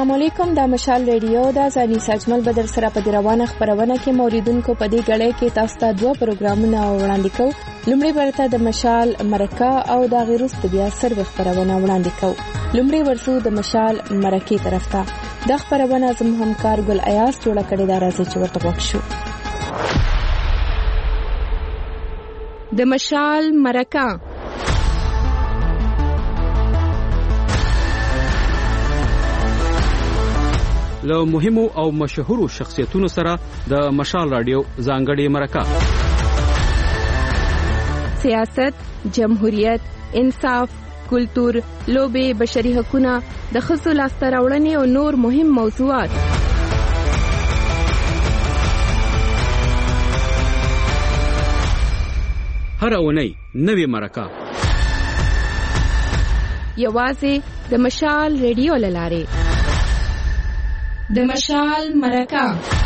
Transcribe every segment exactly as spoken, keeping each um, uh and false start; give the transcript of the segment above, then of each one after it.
السلام علیکم. د مشال ریډیو د ځاني سجمل بدر سره په روانه خبرونه کې موریدونکو په دې غړې کې تاسو ته دوه پروګرامونه وړاندې کوو. لومړی ورته د مشال مرکه او د غیرست بیا سروي خبرونه وړاندې کوو. لومړی ورسو د مشال مرکه طرف ته. د خبرونه زموږ همکار ګل ایاس جوړ کړی دا راځي چې ورته وښو. د مشال مرکه له مهمو او مشهورو شخصیتونو سره د مشال رادیو ځانګړې مرکه. سیاست، جمهوریت، انصاف، کلتور، لوبې، بشري حقوقونه، د ښځو لاسته راوړنې او نور مهم موضوعات. هر اونۍ نوې مرکه یوازې د مشال ریډیو له لارې. د مشال مرکه.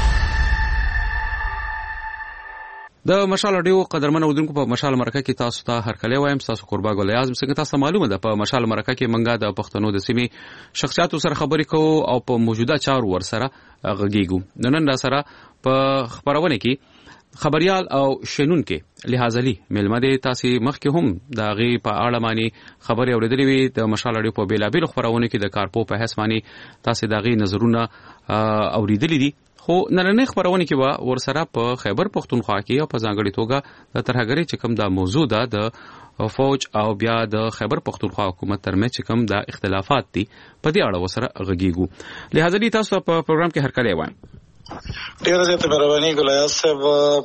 د مشال رادیو قدرمن اودونکو په مشال مرکه کې تاسو ته هر کله وایم تاسو قربا ګل اعظم څنګه تاسو معلومه ده په مشال مرکه کې منګه د پښتنو د سیمې شخصیتو سره خبرې کوو او په موجوده چارو ور سره غږیږو. نن دا سره په خبرونه کې خبريال او شنونکو لحاظلی ملمه دي تاسو مخکې هم دا غي په اړه معنی خبري اوریدلې وي د مشال اړیو په بیلابل خبرونه کې د کارپو په حساب معنی تاسو دا غي نظرونه اوریدلې دي. خو نن خبرونه کې وا ورسره په خیبر پختونخوا کې او په ځانګړي توګه د ترهګری چې کوم دا موضوع ده د فوج او بیا د خیبر پختونخوا حکومت ترمنځ چې کوم دا اختلافات دي په دې اړه وسره غږیږو. لہذا دي تاسو په پروګرام کې هر کله وایم. ډیره زیاته مهرباني ګلایاس صاحب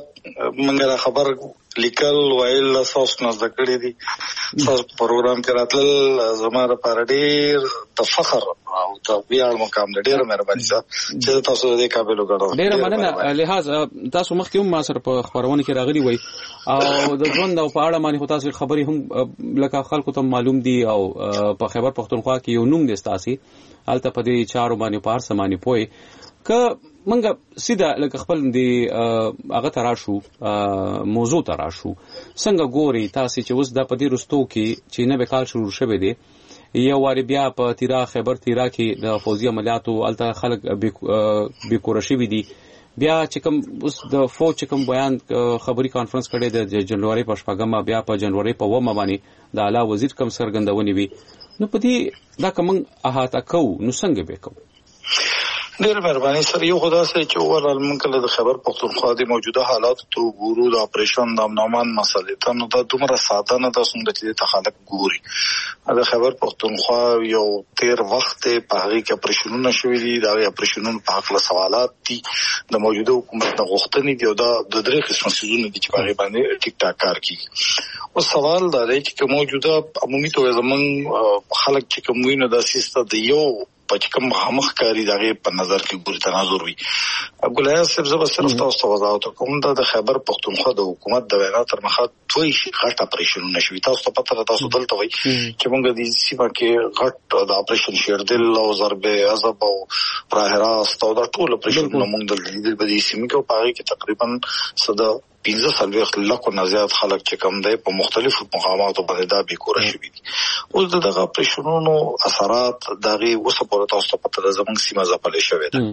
منګه خبر لیکل وایل تاسو نه ذکرې دي تاسو پروګرام کې راتل زموږ لپاره ډیر د فخر او د ویاړ مقام دی. ډیره مهرباني چې تاسو دې قابل وګڼو. ډیره مننه. لہذا تاسو مخکې هم ما سره په خبرونه کې راغلي وای او د ژوند او په اړه باندې تاسو خبرې هم لکه خلکو ته معلوم دي او په خیبر پختونخوا کې یو نوم دي تاسو الته په دې چارو باندې پار سمانی پوي که منګه سیده لکه خپل دی هغه تراشو موضوع تراشو څنګه ګوري تاسو چې اوس د پدې رستو کې چې نه به کال شروع شوه دی یو واری بیا په تیرا خیبر تیرا کې د فوزي عملیاتو الته خلک به کورشي وي دي بیا چې کوم اوس د فوج چې کوم بیان خبري کانفرنس کړي د جنوري په شپږمه بیا په جنوري په ومه باندې د اعلی وزیر کوم سرګندونی وي نو پدې دا کوم احاطه کو نو څنګه به کو. ډیر مهرباني سره یو خدا سره چې اورال منکله د خبر پختونخوا د موجوده حالات ته ګورو د اپریشن د نومان مسلې ته نو د دومره ساده نه د څنګه چې ته خلک ګوري د خبر پختونخوا یو تیر وخت په هغه کې اپریشنونه شوې دي دا اپریشنونه په حق له سوالات دي د موجوده حکومت د غوښتنې دی او دا د درې قسم سيزونه دي چې په هغه باندې ټیک ټاک کار کوي. او سوال دا دی چې موجوده عمومي توګه زمون خلک چې کومینه د سیستم د یو چې کوم مخ کاری دغه په نظر کې ګوري تناظر وي. ګلایاس صاحب زبر صرف تاسو وضاحت کوم د خیبر پختونخوا د حکومت د وینا تر مخه دوی شي غټ اپریشن نشوي. تاسو ته پته تاسو دلته وای چې موږ د سیمه کې غټ د اپریشن شیردل او ضرب عذاب او راه راست او د ټول اپریشن موږ د دې په دې سیمه کې په هغه کې تقریبا صدا پنځه سلويخت لکه نه زیات خلک چې کم دی په مختلفو مقاماتو باندې دا به کور شي دي. اوس دغه اپریشنونو اثرات دغه وسه په تاسو په تر زمنګ سیمه ځپلې شوې ده.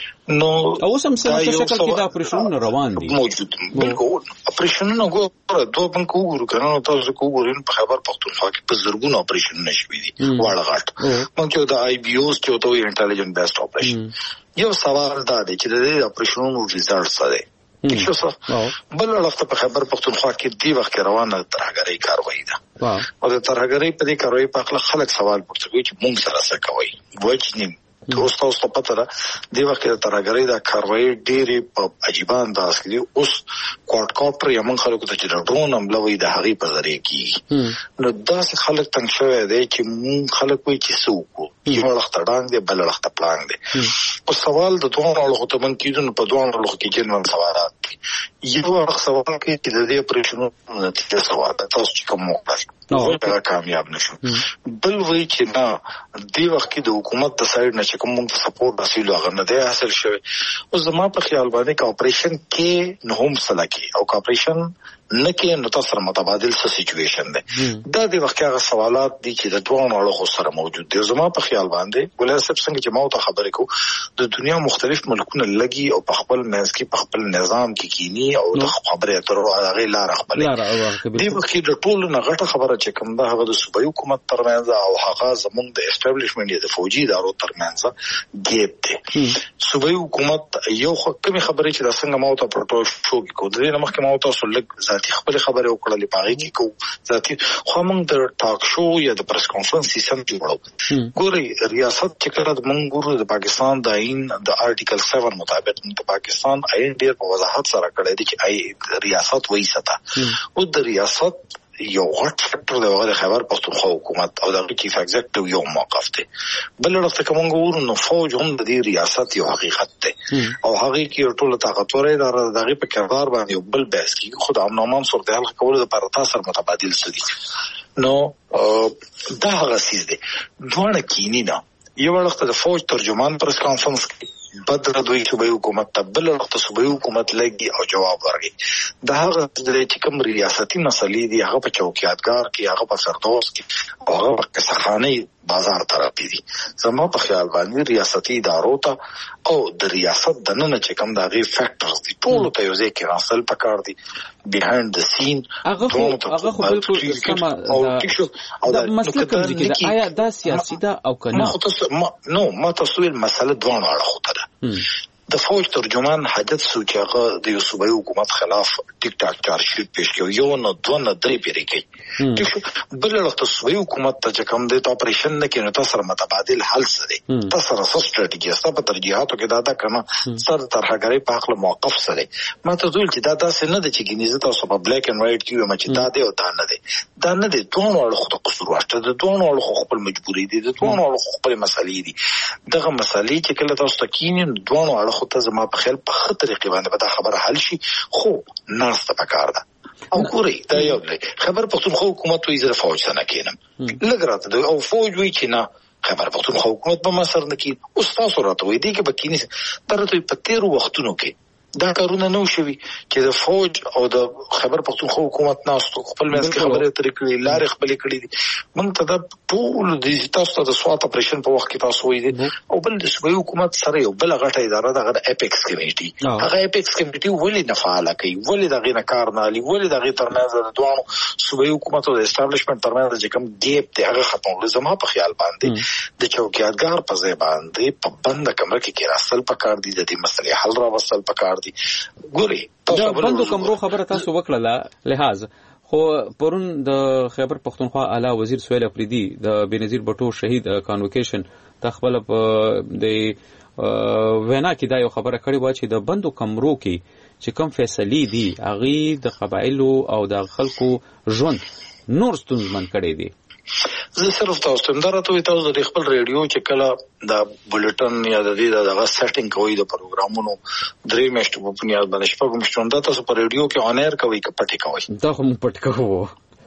نو اوس هم څه شکل کې دا اپریشنونه روان دي موجود بالکل اپریشنونه ګوره دوه بنک وګورو کنه تاسو کو ګورین په خبر پختونخوا کې په زرګونو اپریشنونه شوې دي واړه غټ مونږ د آی بي اوس چې ته انټيليجنت بیسډ اپریشن یو سوال دا دی چې د دې اپریشنونو ریزلټ څه دی شو څه بل وخت په خبر پختونخوا کې دی وخت روانه ترهګری کاروایی ده او د ترهګری په دې کاروایی په خپل خلک سوال پوښتنه چې مونږ سره څه کوي وایي چې تاسو تاسو په پته ده دی وخت د ترهګری د کاروایی ډېری په عجیب انداز کې اوس کوارټ کوارټر یمن خلکو ته چې ډرون حمله د هغې په ذریعہ کیږي نو داسې خلک تنګ شوی دی چې مونږ خلک وایي چې څه وکړو یو وخت ډانګ دی بل وخت پلان دی. او سوال د دوه اړخو ته من کیدون په دوه اړخو کې جنرال سوالات دي. یو اړخ سوال کې چې د دې اپریشنونو نتیجه سوال تاسو چې کوم وکړئ نو دا کامیاب نشو. بل وایي چې نه دی وخت کې د حکومت د سایډ نه چې کوم سپورټ حاصل هغه نه دی حاصل شوی. او زما په خیال باندې کا اپریشن کې نه هم سلکی او کا اپریشن نه کې نو تاسو سره متبادل څه سچويشن دی. دا د وخت هغه سوالات دي چې د دوه اړخو سره موجود دي. زما په خیال باندې ګولر صاحب څنګه چې ما ته خبرې کو د دنیا مختلف ملکونه لګي او په خپل منځ کې په خپل نظام کې کینی او د خبرې اترو هغه لار خپلې دی. وکړي د ټولو نه غټه خبره چې کوم دا هغه د صوبایي حکومت ترمنځ او هغه زموږ د اسټابلیشمنت د فوجي ادارو ترمنځ ګیپ دی. صوبایي حکومت یو کومه خبرې چې د څنګه ما ته پروتو شو کې کو درې مخکې ما ته لږ ذاتي خپل خبرې وکړلې پاره کې کو ذاتي خو موږ د ټاک شو یا د پریس کانفرنس سیستم جوړو. ګوري ریاست چې کړه د موږ ګورو د پاکستان د آئین د آرټیکل سیون مطابق د پاکستان آئین ډېر په وضاحت سره کړی دی چې ریاست وایي ستا او د ریاست یو غټ فیکټر دی هغه خبر پښتونخوا حکومت او د چیف ایگزیکټیو یو موقف دی. بل وخت کوم ګورو نو فوج هم د دې ریاست یو حقیقت دی او هغه کې ټول طاقتور اداره دغه په کردار باندې بل بحث کې خود امنامان صورتحال کول د پر تاسو متبادل سدي. نو دا هغه سیز دی دوه کینی نه یو وخت د فوج ترجمان پریس کانفرنس کې بدر دوی صوبایي حکومت ته بل وخت صوبایي حکومت لګي او جواب ورکړي. دا هغه چې کوم ریاستي مسلې دي هغه په چوکیاتګار کې هغه په سردوس کې او هغه په سخاني بازار طرف دي. زما په خیال باندې ریاستي ادارو ته او د ریاست د نن چې کوم دا غي فیکټرز دي ټول ته یو ځای کې راسل پکار دي بیهایند د سین هغه هغه خو بالکل سم او دا مسله کوم چې آیا دا سیاسي ده او کنه نو ما تاسو ویل مسله دوه اړخو ته ده. د فوج ترجمان حاجت سو چې هغه د صوبایي حکومت خلاف ټیک ټاک چارج شیټ پیش کړو یو نه دوه نه درې پیری کوي. بل وخت صوبایي حکومت ته چې کوم د اپریشن نه کې نو تاسو سره متبادل حل سره تاسو سره څه ستراتیژي ستاسو په ترجیحاتو کې دا دا کنه سر ترهګری په خپل موقف سره ما ته ځول چې دا داسې نه د چې ګنیزه تاسو په بلیک اینڈ وایټ کې ما چې دا دی او دا نه دی دا نه دی دوه اړخو ته قصور واشه د دوه اړخو خپل مجبوري دي د دوه اړخو خپل مسالې دي. دغه مسالې چې کله تاسو تکینې دوه اړخو خو ته زما په خیال په خطر طریقې باندې به دا خبره حل شي خو ناسته پکار ده. او ګوري دا یو خبر پښتونخوا حکومت وی زره فوج نه کینم لګراته او فوج وی چې نه خبر پښتونخوا حکومت په مسر نه کی او تاسو راته وی دي کې بکینی ترته په تیر وختونو کې دا کارونه نو شوي چې د فوج او د خبر پښتونخوا حکومت ناستو خپل مېس کې خبره ترې کړې لارې خپلې کړې دي. موږ ته د ټول د تاسو د سوات اپریشن په وخت کې تاسو وی دي او بل د صوبایي حکومت سره یو بل غټه اداره د اپیکس کمیټي هغه اپیکس کمیټي ولې نه فعال کوي ولې دغه نه کار نه لري ولې دغه ترمنځ د دوه صوبایي حکومت او د اسټابلیشمنت ترمنځ چې کوم ګیپ دی هغه ختمول زما په خیال باندې د چوکیاتګار په ځای باندې په بند کمره کې کې راستل پکار دي د دې مسلې حل را وصل پکار دي. ګوري دا بندو کمرو خبره تاسو وکړه لحاظ خو پرون د خیبر پښتونخوا اعلی وزیر سهیل افریدي د بنظیر بټو شهید کانوکیشن تخپل په د وینا کې دا یو خبره کړې و چې د بندو کمرو کې چې کوم فیصلې دي هغه د قبایلو او د خلکو ژوند نور ستونزمن کړي دي. زه صرف تاسو ته درته وي تاسو د خپل ریډیو چې کله د بولټن یا د دې دغه سیټینګ کوي د پروګرامونو درې میاشتې په بنیاد باندې شپږ میاشتې تاسو په ریډیو کې اون ایر کوي که پټي کوي دا هم پټ کوو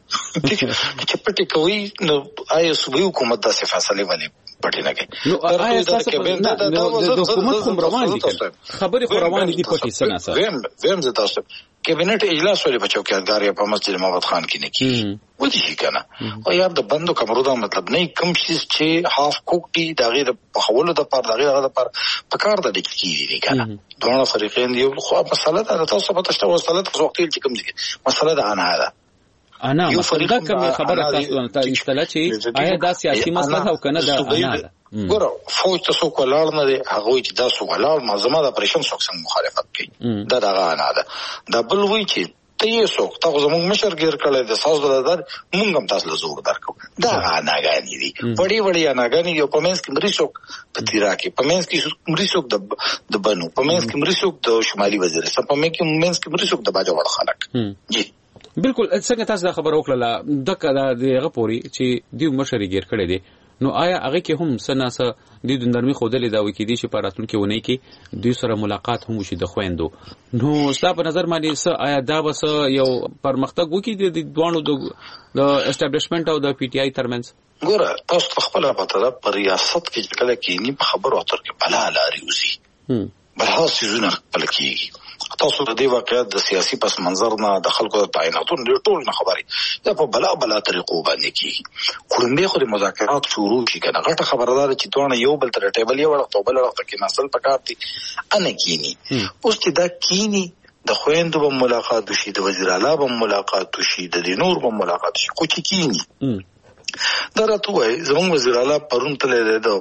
چې پټي کوي نو آیا صوبایي حکومت داسې فیصله ولې پټي نه کوي نو آیا تاسو د حکومت کوم روان دي خبرې خو روان دي پټي سنا سره ویم ویم زه تاسو کابینټ اجلاس ولې په چوکیاتګار یا په مسجد محمد خان کې نه کیږي ودی شي کنه او یار د بندو کمرو دا مطلب نه کوم شي چې هاف کوکټي دا غیر په خولو د پر دا غیر د پر په کار د کیږي کنه دوه فریقین دی خو مسله دا تاسو په تاسو وصله تاسو وخت چې کوم ځای مسله دا نه ده انا دا کوم خبره تاسو ته استله چې آیا دا سیاسي مسله او کنه دا انا ده ګورو فوج تاسو کولار نه دی هغه چې تاسو ولار منظمه د اپریشن څخه مخالفت کوي دا دا نه ده دا بل وی چې ته یې څوک تاسو زموږ مشر ګیر کړی د ساز دلدار مونږ هم تاسو له زور درکو دا نه غانې دي وړي وړي نه غانې یو پمنس کې مریڅوک په تیرا کې پمنس کې مریڅوک د د بنو پمنس کې مریڅوک د شمالي وزیرستان پمنس کې پمنس کې مریڅوک د باجوړ خلک جی بالکل څنګه تاسو دا خبر وکړه د کله دغه پوری چې دیو مشر ګیر کړی دی نو آیا هغه کې هم سناسه د نرمي خودلې دا وکړي دي چې په راتلونکي ونه کې دوی سره ملاقات هم وشي د خويندو نو ستاسو په نظر باندې څه آیا دا بس یو پرمختګ وکړي د دوانو د اسټابلیشمنت او د پی ټی آی ترمنځ ګوره تاسو خپل په طرف پر ریاست کې کله کې نی په خبرو اتر کې بلا لاري وزي بل هاڅ زونه خپل کېږي تاسو د دې واقعیت د سیاسي پس منظر نه د خلکو د تعیناتونو ډېر ټول نه خبري دا په بلا بلا طریقو باندې کیږي کومبه خو د مذاکرات شروع شي کنه غټه خبردار چې توانه یو بل تر ټیبل یو وړ توبل وخت کې نسل پکارتي ان کینی اوس چې دا کینی د خويندو به ملاقات وشي د وزیر اعلی به ملاقات وشي د نور به ملاقات وشي خو چې کینی دا راته وای زموږ وزیر اعلی پرون تل د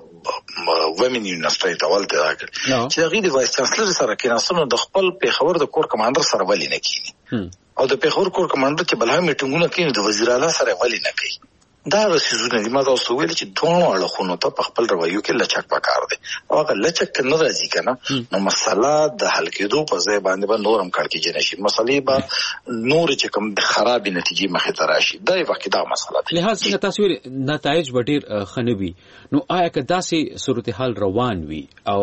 ومن یونیورسيټي ته ولته راغلی چې هغه د وایس چانسلر سره کې ناسونو د خپل پیښور د کور کمانډر سره ولې نه کینی او د پیښور کور کمانډر چې بلها میټینګونه کوي د وزیر اعلی سره ولې نه کوي دا غسیزونه دي ما تاسو ویل چې دوه اړخونو ته په خپل رویو کې لچک پکار دي او هغه لچک نه راځي کنه نو مسله د حل کېدو په ځای باندې به نورم کار کېږي نشي مسلې به نور چې کوم د خراب نتیجې مخې ته راشي دا یو وخت دا مسله ده لهدا څنګه تاسو نتایج ډېر خنوي نو آیا که داسې صورتحال روان وي او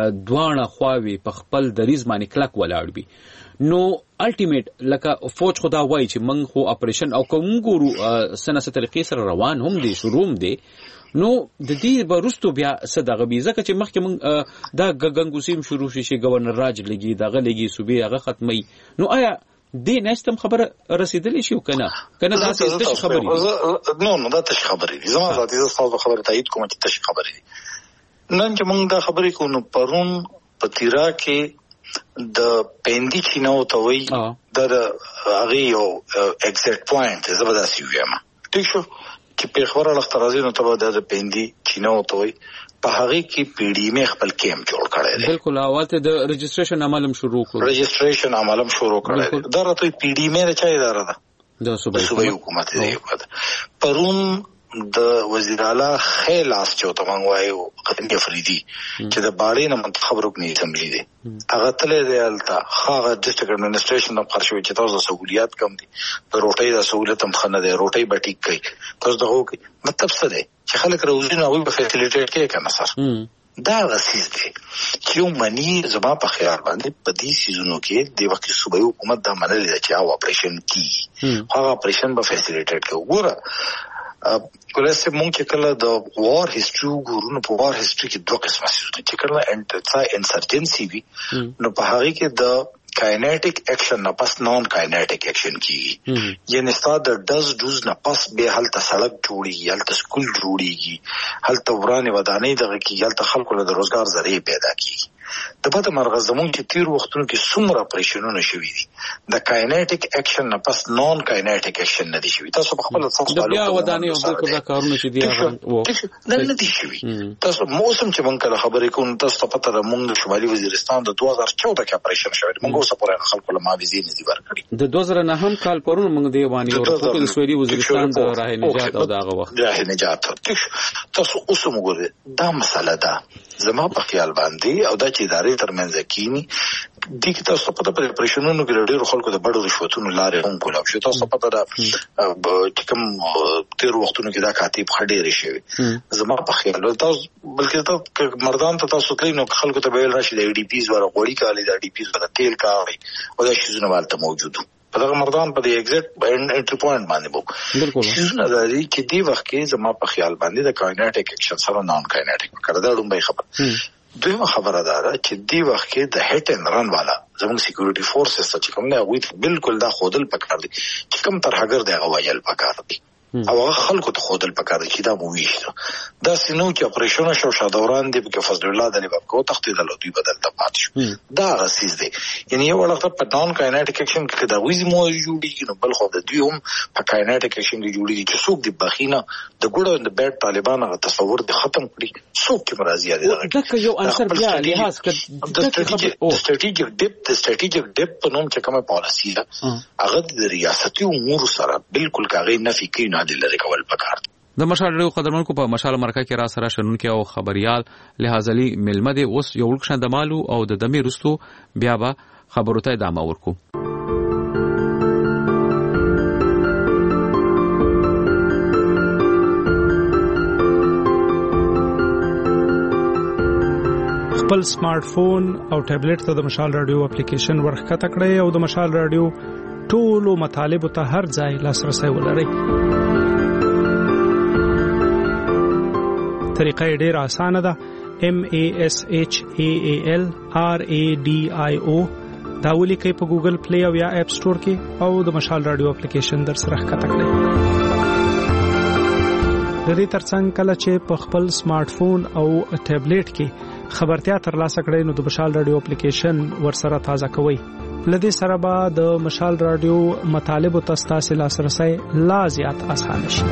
دوه خواوي په خپل دریز باندې کلک ولاړ وي نو الټیمیټ لکه فوج خدا وای چې موږ خو اپریشن او کوم ګورو سنسه طریقې سره روان هم دي شروع هم دي نو د دې برستو بیا صدغه بي ځکه چې مخکې موږ دا غنګوسیم شروع شي چې گورنر راج لګي دغه لګي صوبې هغه ختمي نو آیا دې نستم خبره رسیدلې شي کنه کنه دا څه خبرې نو نو دا څه خبرې زما ذاتي تاسو خبره تایید کوم چې څه خبرې نن چې موږ دا خبرې کوو نو پرون پتیرا کې د پندی چینو ته وی د هغه یو ایگزیکټ پوینټ زبرداسي ویم ټیک شو چې په خبره لخترازي نو ته د پندی چینو ته وی په هغه کې پی ډی ام خپل کیم جوړ کړی دی بالکل اواته د رجسټریشن عملم شروع کړو رجسټریشن عملم شروع کړی دی دا راته پی ډی ام نه چا اداره ده د صوبایي حکومت دی پرون د وزیر اعلی خیلاس چې ته مونږ وایو قدیم فریدي چې د باړې نه منتخب رکن اسمبلی دی هغه تلې دی الته هغه ډیسټریکټ اډمنسټریشن د خرشوي چې تاسو سہولیات کم دي د روټۍ د سہولیت هم خنه دی روټۍ به ټیک کوي تاسو دغه مطلب څه دی چې خلک روزي نه وي په فیسیلیټیټ کې کنه سر دا غسیز دی چې یو منی زما په خیال باندې په دې سيزونو کې د وخت صوبایي حکومت دا منل چې او اپریشن کی هغه اپریشن به فیسیلیټیټ کوي ګوره کولسه مونږ چې کله د وار هیستوري ګورو په وار هیستوري کې دوه قسمه سيزونه چې کله انټرسا انسرجنسي وي نو په هغه کې د کاینیټیک اکشن نه پس نون کاینیټیک اکشن کیږي یعنی ستاسو د دز دوز نه پس به هلته سړک جوړیږي هلته سکول جوړیږي هلته ورانه ودانۍ دغه کې هلته خلکو له روزګار ذریعہ پیدا کیږي د بده مرغه زمونږ چې تیر وختونو کې څومره اپریشنونه شوي دي د کاینیټیک اکشن نه پس نون کاینیټیک اکشن نه دي شوي تاسو په خپل تاسو د بیا ودانۍ او بالکل دا کارونه چې دي هغه نه دي شوي تاسو موسم چې مونږ کله خبرې کوو تاسو په تر مونږ شمالي وزیرستان د دوه هزار چودہ کې اپریشن شوی مونږ اوس په خلکو له ماویزي نه دي ورکړي د دوه هزار نه هم کال پرون مونږ دی باندې ورته د سویلي وزیرستان د راه نجات او دغه وخت راه نجات تاسو اوس موږ دا مسله ده زما په خیال باندې او دا چې ادارې ترمنځ کینی د کی تاسو په دغه پرېشنونو کې ډېر خلکو د بډو رشوتونو لارې هم کولاو شو تاسو په دا چې کوم تیر وختونو کې دا کاتب خډېری شوی زما په خیال تاسو بلکې تاسو مردان ته تاسو کلی نو خلکو ته ویل راشي د ای ډی پیز ور غوړی کالي د ای ډی پیز ور تیل کاوي او دا شیزونه والته موجود په دغه مردان په دې ایگزیکټ انټری پوینټ باندې وو بالکل شیزونه د دې چې دی وخت کې زما په خیال باندې د کاینیټیک اکشن سره نون کاینیټیک کړه دا ډومبه خبر دویمه خبره ده چې دی وخت کې د هټ ان رن والا زموږ سکیورټي فورسز چې کوم نه وي بالکل دا خودل پکار دي چې کوم ترهګر دی هغه وایل پکار دي او هغه خلکو ته خودل پکار دي چې دا مو ویشتو دا سينو چې اپریشن شو شادوران دی په فضل الله د لباب کو تختیدل دوی بدل ته پات شو دا غسیز دی یعنی یو وخت په نون کاینیټیک اکشن کې دا ویز مو جوړیږي نو بل خو د دوی هم په کاینیټیک اکشن کې جوړیږي چې څوک دی بخینه د ګړو د بیٹ طالبان غو تصور دی ختم کړي څوک چې مرضی دی دا یو انصر بیا لحاظ کړه د سټریټیک ډیپ د سټریټیک ډیپ په نوم چې کومه پالیسی ده هغه د ریاستي امور سره بالکل کاغی نفي کوي نه د لری کول پکار د مشال ډیو قدرمنکو په مشال مرکه کې را سره شنونکو او خبريال لحاظلی ملمده اوس یو لکشن د مالو او د دمي رستو بیا به خبرو ته ادامه ورکو خپل سمارټ فون او ټابلیټ ته د مشال رادیو اپلیکیشن ورخکته کړئ او د مشال رادیو ټولو مطالب ته هر ځای لاسرسي ولرئ طریقه ډیره اسانه ده M A S H A A L R A D I O دا ولیکئ په ګوګل پلی او یا اپ سٹور کې او د مشال رادیو اپلیکیشن در سره ښکته کړئ. د دې ترڅنګ کله چې په خپل سمارټ فون او ټابلیټ کې خبرتیا ترلاسه کړئ نو د مشال رادیو اپلیکیشن ورسره تازه کوئ. لدې سره به د مشال رادیو مطالب او تاسو لاسرسي لا زیات آسان شي.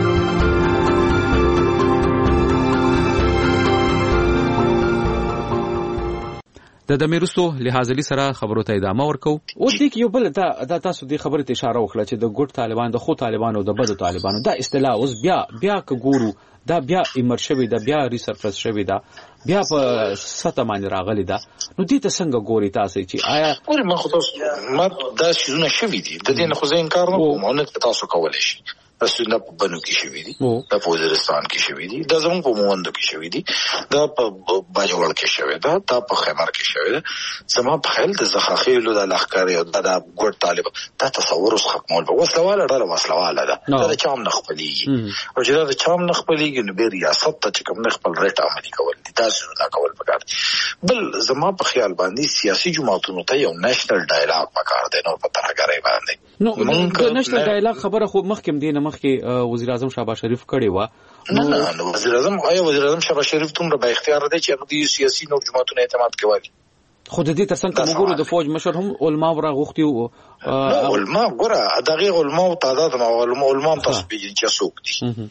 د دمیرستو لحاظلی سره خبرو ته ادامه ورکو. او دې کې یو بل دا د تاسو د خبرې ته اشاره وکړه چې د ګډ طالبان د خو طالبانو د بدو طالبانو دا اصطلاح اوس بیا بیا کګورو دا بیا ایمر شوی دا بیا ریسرچ شوی دا بیا په سطح باندې راغلی دا. نو دې ته څنګه ګوري تاسو چې آیا ګوري ما خو تاسو ما دا شونه شوی دي د دې نه خو زه انکار نه کوم نه تاسو کولای شي رسونه په بنو کې شوی دي دا په وزیرستان کې شوی دي دا زموږ په موندو کې شوی دي دا په باجوړ کې شوی دا دا په خیبر کې شوی دا زمو په خیال د زخاخیلو د لخر یو دا د ګډ طالب دا تصور اوس ختمول به وسلواله ډله وسلواله ده دا چام نه خپلېږي او چې دا چام نه خپلېږي نو به ریاست ته چې کوم نه خپل ریټ عملي کول دي تاسو نه کول پکار بل زمو په خیال باندې سیاسي جماعتونو ته یو نېشنل ډایلاګ پکار دی نو په ترګرې باندې نو د نېشنل ډایلاګ خبره خو مخکې دینه مخکې وزیر اعظم شهباز شریف کړي و. نه نه وزیر اعظم آیا وزیر اعظم شهباز شریف دومره با اختیار دی چې هغه د سیاسي نور جماعتونو اعتماد کوي. خو د دې ترڅنګ موږ د فوج مشر هم علما ورغوختي او علما ګره دغه علما او تعداد ما علما علما تاسو پیژنئ چې څوک دي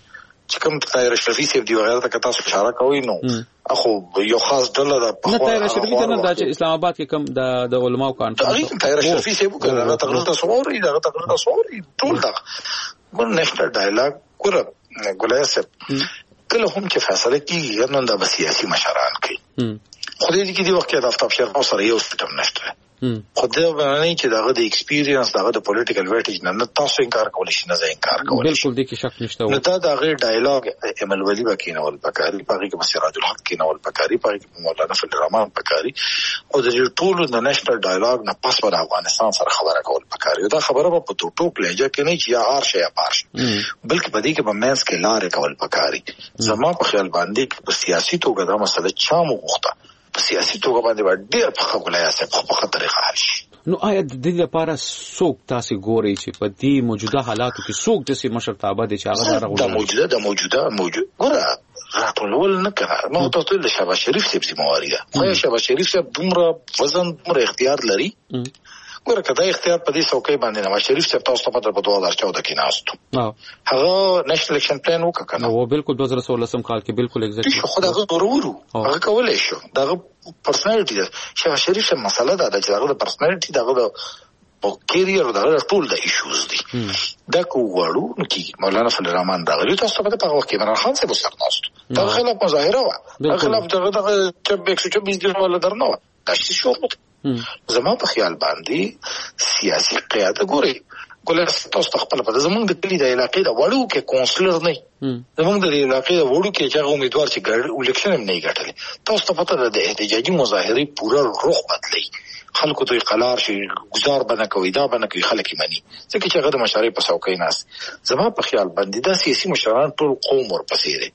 چې کوم طاهر اشرفي سیب دی وغیرہ ته تاسو اشاره کوي نو اخو یو خاص ډله د نه طاهر اشرفي ته نه د اسلام آباد کې کوم د د علماو کانفرنس طاهر اشرفي سیب کړه تقریر تاسو اوري دا تقریر تاسو اوري ټول دا ګور نېشنل ډایلاګ ګور ګولای سپ کله هم چې فیصله کیږي نو دا سیاسي مشران کوي خو دې کې دی وخت کې د افتابشر او سره یو سیستم نشته خو دا باندې چې داغه د ایکسپیرینس داغه د پولیټیکل ویټیج نه تاسو انکار کولی شي نه زه انکار کولی بالکل دې کې شک نشته نو دا داغه ډایلاګ عمل ولی وکینول پکاري پاره کې مسراج الحق کینول پکاري پاره کې مولانا فضل الرحمن پکاري او د ټولو د نېشنل ډایلاګ نه پس پر افغانستان سره خبره کول پکاري دا خبره په ټوټو پلیجه کې نه چې یا ارش یا پارش بلکې په دې کې په مینس کې لارې کول پکاري زما په خیال باندې په سیاسي توګه دا مسله چا مو غوښته په سیاسي توګه باندې ډېر په خپلیا سره په خپله طریقه حل شي. نو آیا د دې لپاره څوک تاسو ګوري چې په دې موجوده حالاتو کې څوک د سي مشرتابه دي چې هغه راغلي دا موجوده د موجوده موجود ګوره راټولول نه کړه نو تاسو له شهباز شریف څخه ذمہواری ده خو شهباز شریف څخه دومره وزن دومره اختیار لري ګوره کدا اختیار په دې څوکۍ باندې نواز شریف څخه تاسو په دوه هزار چودہ کې ناستو هغه نېشنل اکشن پلان وکړه نو بالکل دوه هزار سولہ کال کې بالکل ایگزیکټ خو دا ضروري هغه کولای شو دا پرسنالټي ده شهباز شریف څخه مسله ده چې هغه د پرسنالټي دغه د کیریئر دغه ټول د ایشوز دي دا کوړو چې مولانا فضل الرحمن دا غوښتل تاسو په دغه وخت کې عمران خان څخه وسر ناستو دا خلاف مظاهره و دا خلاف دغه دغه چې یک سو چوبیس دی ولا درنو دا شي شو زما په خیال باندې سیاسي قیادت ګوري ګولر تاسو خپل په زمونږ د کلی د علاقې د وړو کې کونسلر نه زمونږ د علاقې د وړو کې چې امیدوار چې ګډ الیکشن هم نه ګټل تاسو ته پته ده د احتجاجي مظاهره پورا روح بدلی خلکو ته قلار شي گزار بنه کوي دا بنه کوي خلک یې مني ځکه چې هغه د مشارې په څوکۍ ناس زما په خیال باندې دا سیاسي مشران ټول قوم ورپسې دي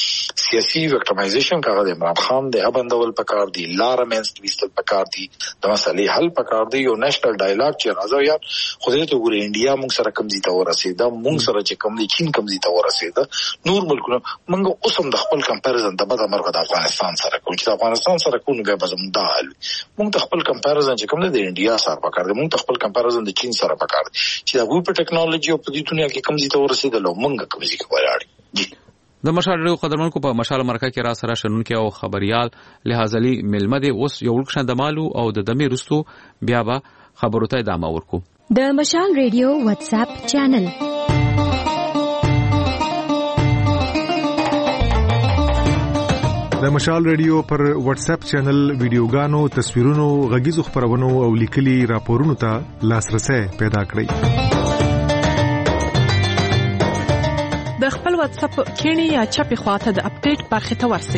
سیاسي وکټمایزیشن کاغه د عمران خان د ابندول پکار دی لارمنس ویستل پکار دی د مسلې حل پکار دی یو نېشنل ډایلاګ چې راځو یا خدای ته ګوري انډیا موږ سره کم دي ته ورسېده موږ سره چې کم دي چین کم دي ته ورسېده نور ملکونه موږ اوس هم د خپل کمپیریزن د بده مرګ د افغانستان سره کوم چې د افغانستان سره کوم به زموږ د حل موږ د خپل کمپیریزن چې کوم د انډیا سره پکار دی موږ خپل کمپیریزن د چین سره پکار دی چې د غوړ په ټیکنالوژي او په دې دنیا کې کم دي ته ورسېدل موږ کم دي کولاړي د مشال ریو قدرمنکو په مشال مرکه کې را سره شنونکو او خبريال لحاظلی ملمده اوس یو لکشن د مالو او د دمه رستو بیا به خبرو ته ادامه ورکو. د مشال ریډیو واتس اپ چینل د مشال ریډیو پر واتس اپ چینل ویډیوګانو تصویرونو غږیزو خبرونو او لیکلي راپورونو ته لاسرسي پیدا کړئ. د خپل واتس اپ کینی یا چپی خواته د اپډیټ برخه ته ورسئ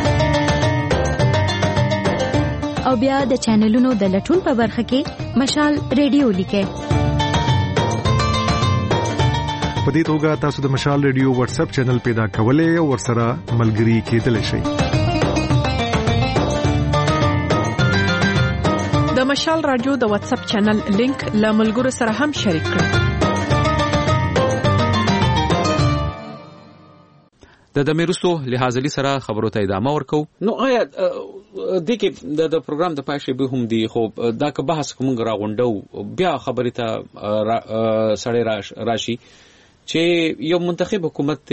او بیا د چینلونو د لټون په برخه کې مشال ریډیو لیکئ. په دې توګه تاسو د مشال ریډیو واتس اپ چینل پیدا کولای او ورسره ملګري کېدلی شئ. د د مشال رادیو د واتس اپ چینل لینک له ملګرو سره هم شریک کړئ. د دمیرستو لحاظلی سره خبرو ته ادامه ورکو. نو آیا د کې د پروګرام د پښې به هم دی خو دا که بحث کوم راغونډو بیا خبرې ته سړی راشي چې یو منتخب حکومت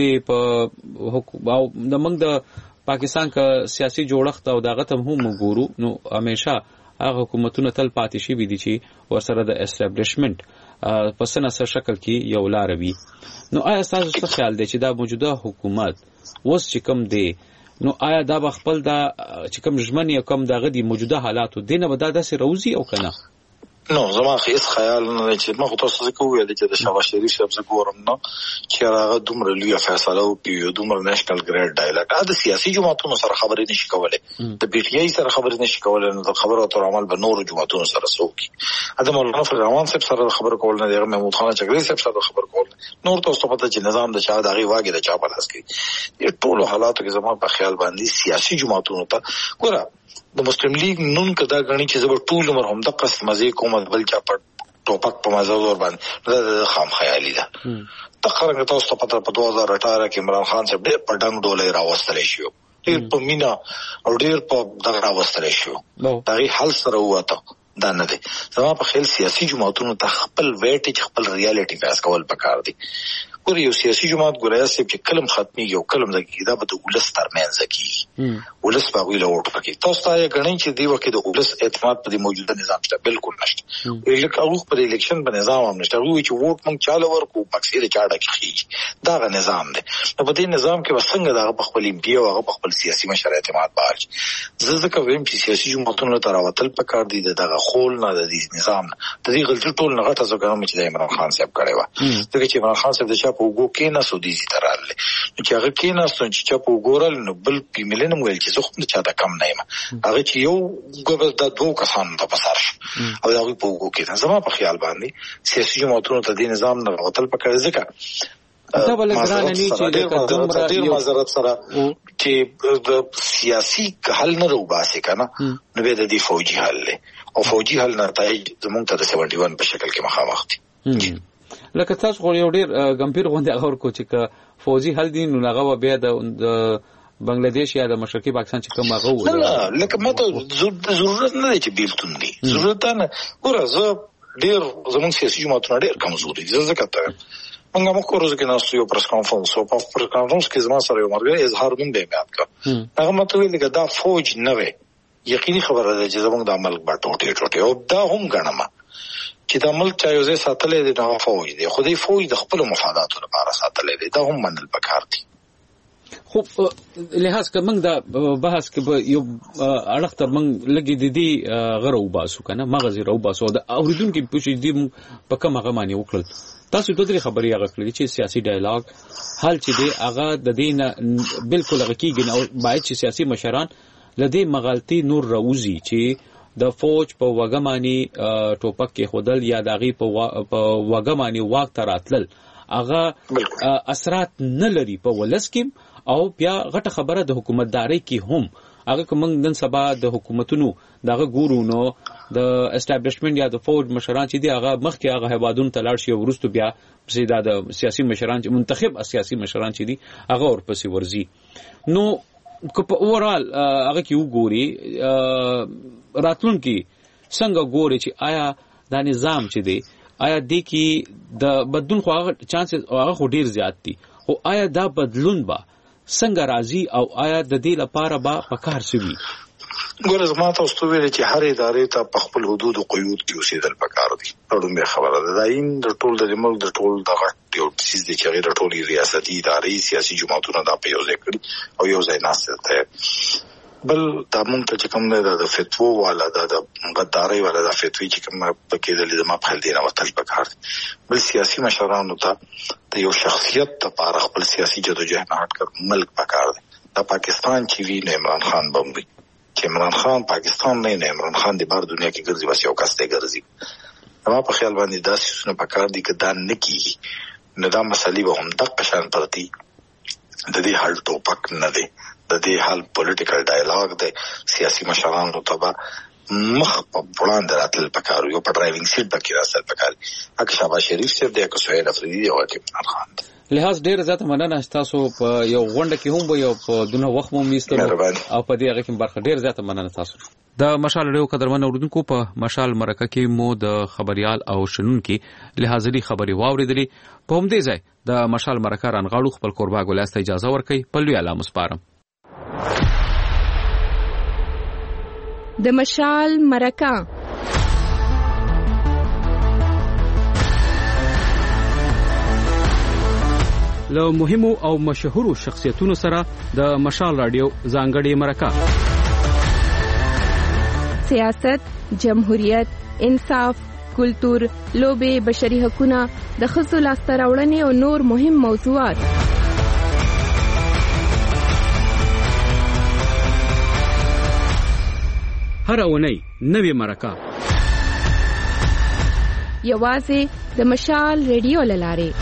په او د موږ د پاکستان کا سیاسي جوړښت او دغه ته هم وګورو نو همیشه هغه حکومتونه تل پاتې شي دي چې ورسره د اسټابلیشمنت په سناسه شکل کې یو لار وي. نو آیا تاسو څه خیال دی چې دا موجوده حکومت وس چې کوم دی نو آیا دا خپل دا چې کوم ژمن یا کوم دغه دی موجوده حالاتو دینه به دا داسې روزي او کنه؟ نو زما هیڅ خیال نه چې ما خو تاسو څه کوی چې د شاه شریف صاحب څخه ګورم نو چې هغه دومره لوی فیصله او یو دومره نېشنل ګریډ ډایلاګ د سیاسي جماعتونو سره خبرې نشي کولای د پی ټی آی سره خبرې نشي کولای نو د خبرو اترو عمل به نور جماعتونو سره سوکي ادم مولانا فضل الرحمن صاحب سره خبرې کول نه د محمود خان چغري صاحب سره خبرې کول نور تاسو پته چې نظام د چا دغه واګي د چا په لاس کې یو ټول حالاتو کې زما په خیال باندې سیاسي جماعتونو ته ګوره د مسلم لیگ نن کدا غني چې زبر ټول عمر هم د قص مزه کوم بل چا په ټوپک په مزه ور باندې د خام خیالي ده تقریبا تاسو ته پته په دوه هزار اته کې عمران خان صاحب ډېر په ډنګ ډولې راوستل شو ډېر په مینا او ډېر په دغه راوستل شو دا حل سره وته دا نه دي زما په خیال سیاسي جماعتونو ته خپل ویټ خپل ریالټي فاس کول پکار دي ګور یو سیاسي جماعت ګوریا سي چې کلم ختمي یو کلم د کیدا په د ولس ترمنځ کی ولس په ویله وټ پکې تاسو ته غنئ چې دی وخت د ولس اعتماد په موجوده نظام شته بالکل نشته الکه او په الیکشن په نظام هم نشته وی چې ووټ مونږ چاله ورکو پکې د چاړه کې دا غ نظام دی په دې نظام کې وسنګ دا په خپل امپی او په خپل سیاسي مشر اعتماد باج زه ځکه ویم چې سیاسي جماعتونو ته راوتل پکار دي دغه خول نه د دې نظام د دې غلطي ټول نه غټه ځګرم چې د عمران خان صاحب کړی و ځکه چې عمران خان صاحب د چا په وګو کې نه سودی زی ترال چې هغه کې نه سون چې چا په وګورل نو بل په ملنم ویل چې زه خو نه چا دا کم نه یم هغه چې یو ګوبل د دوه کسان په پسار او هغه په وګو کې زما په خیال باندې سیاسي جماعتونو ته د نظام نه وتل پکړه ځکه دا بل ګران نه چې د دومره ډیر معذرت سره چې د سیاسي حل نه روباسي کنه نو به د دې فوجي حل او فوجي حل نتایج زمونږ ته د سبعین په شکل کې مخامخ دي لکه تاسو خو یو ډیر ګمپیر غونډه اور کو چې فوجي حل دي نو هغه بیا د بنگلاديش یا د مشرقي پاکستان چې کوم هغه و نه لکه ماته ضرورت نه چې بیلتون دي ضرورت نه ګوره زه ډیر زمونږ سیاسي جماعتونه ډیر کمزوري دي ځکه ته موږ موږ کوو چې ناسو یو پریس کانفرنس او په پریس کانفرنس کې زما سره یو مرګ اظهار دوم دی میاد کا هغه ماته ویل چې دا فوج نه وي یقیني خبره ده چې زمونږ د عمل باټوټي ټوټي او دا هم غنمه چې د ملک چا یو ځای ساتلې دي دا فوج دی خو دې فوج د خپل مفاداتو لپاره ساتلې دي دا هم منل پکار دي خو لحاظ کوم دا بحث کې یو اړه تر موږ لګي دي دي غرو باسو کنه مغزي رو باسو دا اوریدونکو په چې دي په کومه غمانه وکړل تاسو دوه درې خبرې هغه کړې چې سیاسي ډایلاګ حل چې دی هغه د دین بالکل هغه کېږي او باید چې سیاسي مشران لدی مغالطي نور روزي چې د فوج په وګماني ټوپک کې خودل یا داغي په وګماني واک تراتل هغه اثرات نه لري په ولس کې او بیا غټه خبره د حکومتداري کې هم هغه کوم نن سبا د حکومتونو دغه ګورو نو د اسټابلیشمنت یا د فوج مشران چې دی هغه مخکې هغه هوادون تلاړ شي ورستو بیا سیدا د سیاسي مشران چې منتخب سیاسي مشران چې دی هغه ورپسې ورزي نو که په اورال هغه کې وګوري راتلونکي څنګه ګوري چې آیا دا نظام چې دی آیا د کې د بدلون خو هغه چانسز هغه خو ډیر زیات دي خو آیا دا بدلون با څنګه راځي او آیا د دې لپاره با پکار شوي ګوره زما تاسو ته ویل چې هر ادارې ته په خپل حدود او قیود کې اوسېدل پکار دي اړوند خبره ده دا این د ټول د ملک د ټول دغه یو چیز دی چې غیر ټولي ریاستي ادارې سیاسي جماعتونه دا په یو ځای کړي او یو ځای ناسته بل دا مونږ ته چې کوم نه د فتوو والا د غداري والا د فتوی چې کوم پکې د لمه په خل دی نه وتل پکار بل سیاسي مشرانو ته د یو شخصیت لپاره خپل سیاسي جدوجہد نه هټ کړ ملک پکار دی د پاکستان چې وی نه عمران خان بمبي چې عمران خان پاکستان نه نه عمران خان د بار دنیا کې ګرځي واسه یو کس دی ګرځي ما په خیال باندې دا څه نه پکار دی چې دا نه کیږي نو دا مسلې به هم د قشان پرتی د دې حل ټوپک نه دی د دې حل پولیټیکل ډایلاګ دی سیاسي مشرانو ته مخ په وړاندې راتل پکارو یو په ډرایوینګ سیټ باندې راسل پکاري اګه شاباش شریف صاحب د سهیل افریدي او حکیم خان لحاظ ډیر زیات مننه تاسو په یو غونډه کې هم یو په دونه وخت مو میستلو او په دې هغه کې برخه ډیر زیات مننه تاسو د مشال ریو قدرمن اوردونکو په مشال مرکه کې مو د خبريال او شنونکو لحاظري خبري واوریدلې په همدې ځای د مشال مرکه رانغاړو خپل قربا ګولاسته اجازه ورکړي په لوی اعلی مسپارم د مشال مرکه له مهمو او مشهورو شخصیتونو سره د مشال رادیو ځانګړي مرکه سیاست، جمهوریت، انصاف، کلتور، لوبه، بشري حقوقونه، د ښځو لاسته راوړنې او نور مهم موضوعات هر اونۍ نوې مرکه یوازې د مشال ریډیو لاره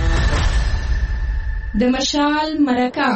د مشال مرکه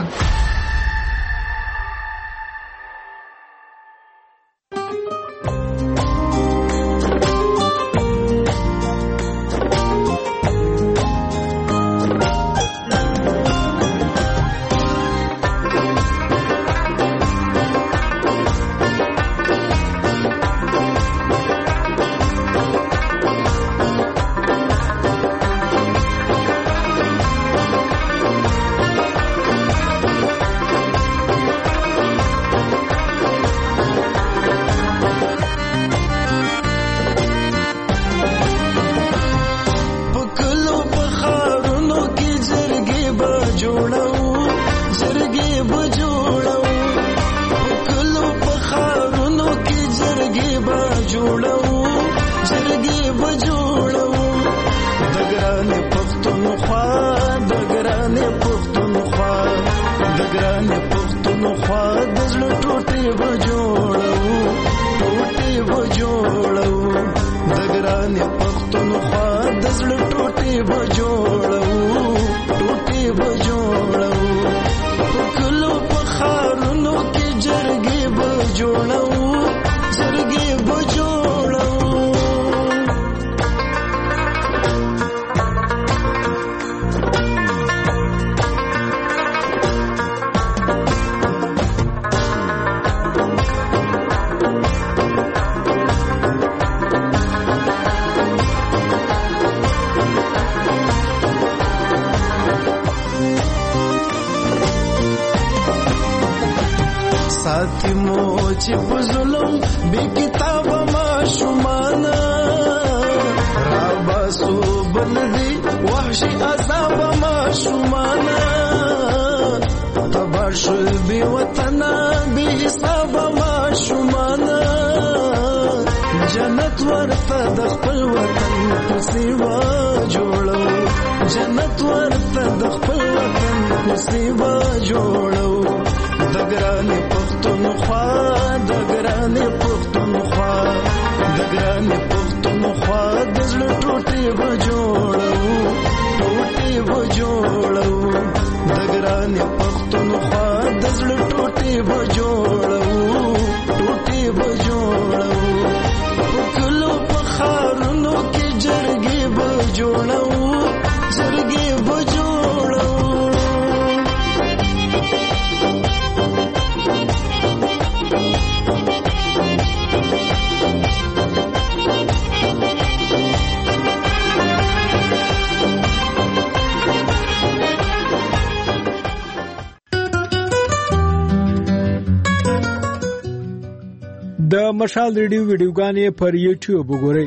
د مشال ریډیو ویډیوګانې پر یوټیوب وګورئ.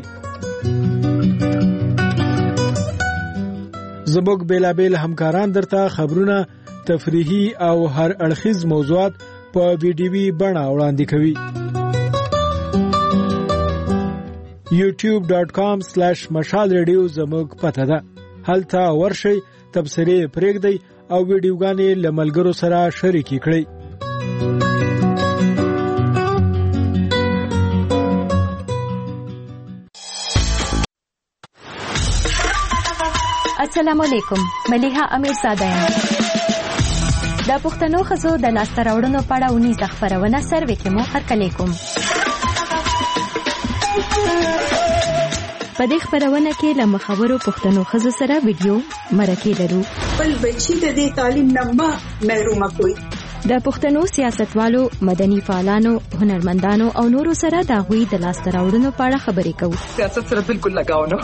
زموږ بیلابیل همکاران درته خبرونه، تفریحي او هر اړخیز موضوعات په ویډیوي بڼه وړاندې کوي. یوټیوب ډاٹ کام سلیش مشال ریډیو زموږ پته ده. هلته ورشئ، تبصرې پرېږدئ او ویډیوګانې له ملګرو سره شریکې کړئ. السلام علیکم، ملیحه امیرزاده یم. د پښتنو ښځو د لاسته راوړنو په اړه ونیزه خپرونه سروې کې مو هرکلی کوم. په دې خبرونه کې له مخاورو پښتنو ښځو سره ویډیو مرکه لرو. بل بچی د دې تعلیم نه محروم کوي. د پښتنو سیاستوالو، مدني فعالانو، هنرمندانو او نورو سره د غوي د لاسته راوړنو په اړه خبرې کوو. سیاست سره بالکل لگاو نه.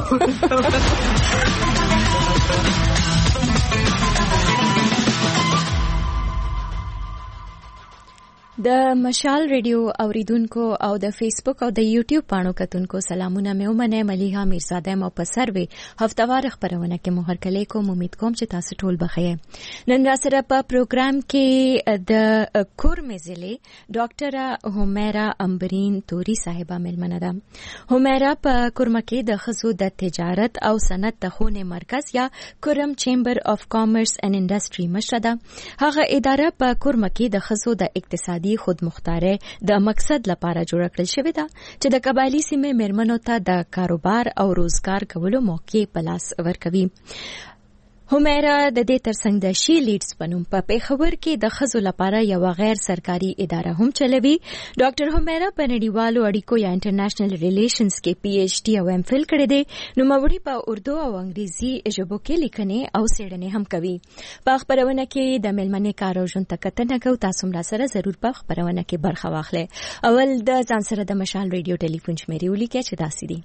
د مشال ریډیو اوریدونکو او د فیسبوک او د یوټیوب پاڼو کتونکو سلامونه مې ومنه. ملیحه میرزاده مو په سروي هفتوار خبرونه کې مو هرکلی کوم. امید کوم چې تاسو ټول بخیر. نن را سره په پروګرام کې د کورمې ضلع ډاکټره همیرا امبرین توري صاحبه ملمنه ده. همیرا په کورمه کې د ښځو د تجارت او صنعت د ښوونې مرکز یا کورم چیمبر اف کامرس اینڈ انډستری مشره ده. هغه اداره په کورمه کې د ښځو د اقتصادي خودمختاره د مقصد لپاره جوړ کړل شوې ده چې د قبایلی سیمې میرمنو ته د کاروبار او روزګار کولو موقع په لاس ورکوي. همیرا د دې ترڅنګ د شي لیډز په نوم په پیښور کې د ښځو لپاره یو غیر سرکاري اداره هم چلوي. ډاکټر همیرا په نړیوالو اړیکو یا انټرنیشنل ریلیشنز کې پی ایچ ډي او ایم فل کړی دی. نو موري په اردو او انګریزي ژبو کې لیکنې او څېړنې هم کوي. په خبرونه کې د ملمنې کار او ژوند ته کتنه کوو. تاسو هم سره ضرور په خبرونه کې برخه واخلئ. اول د ځان سره د مشال ریډیو ټلیفون شمیرې ولیکئ چې داسې دي: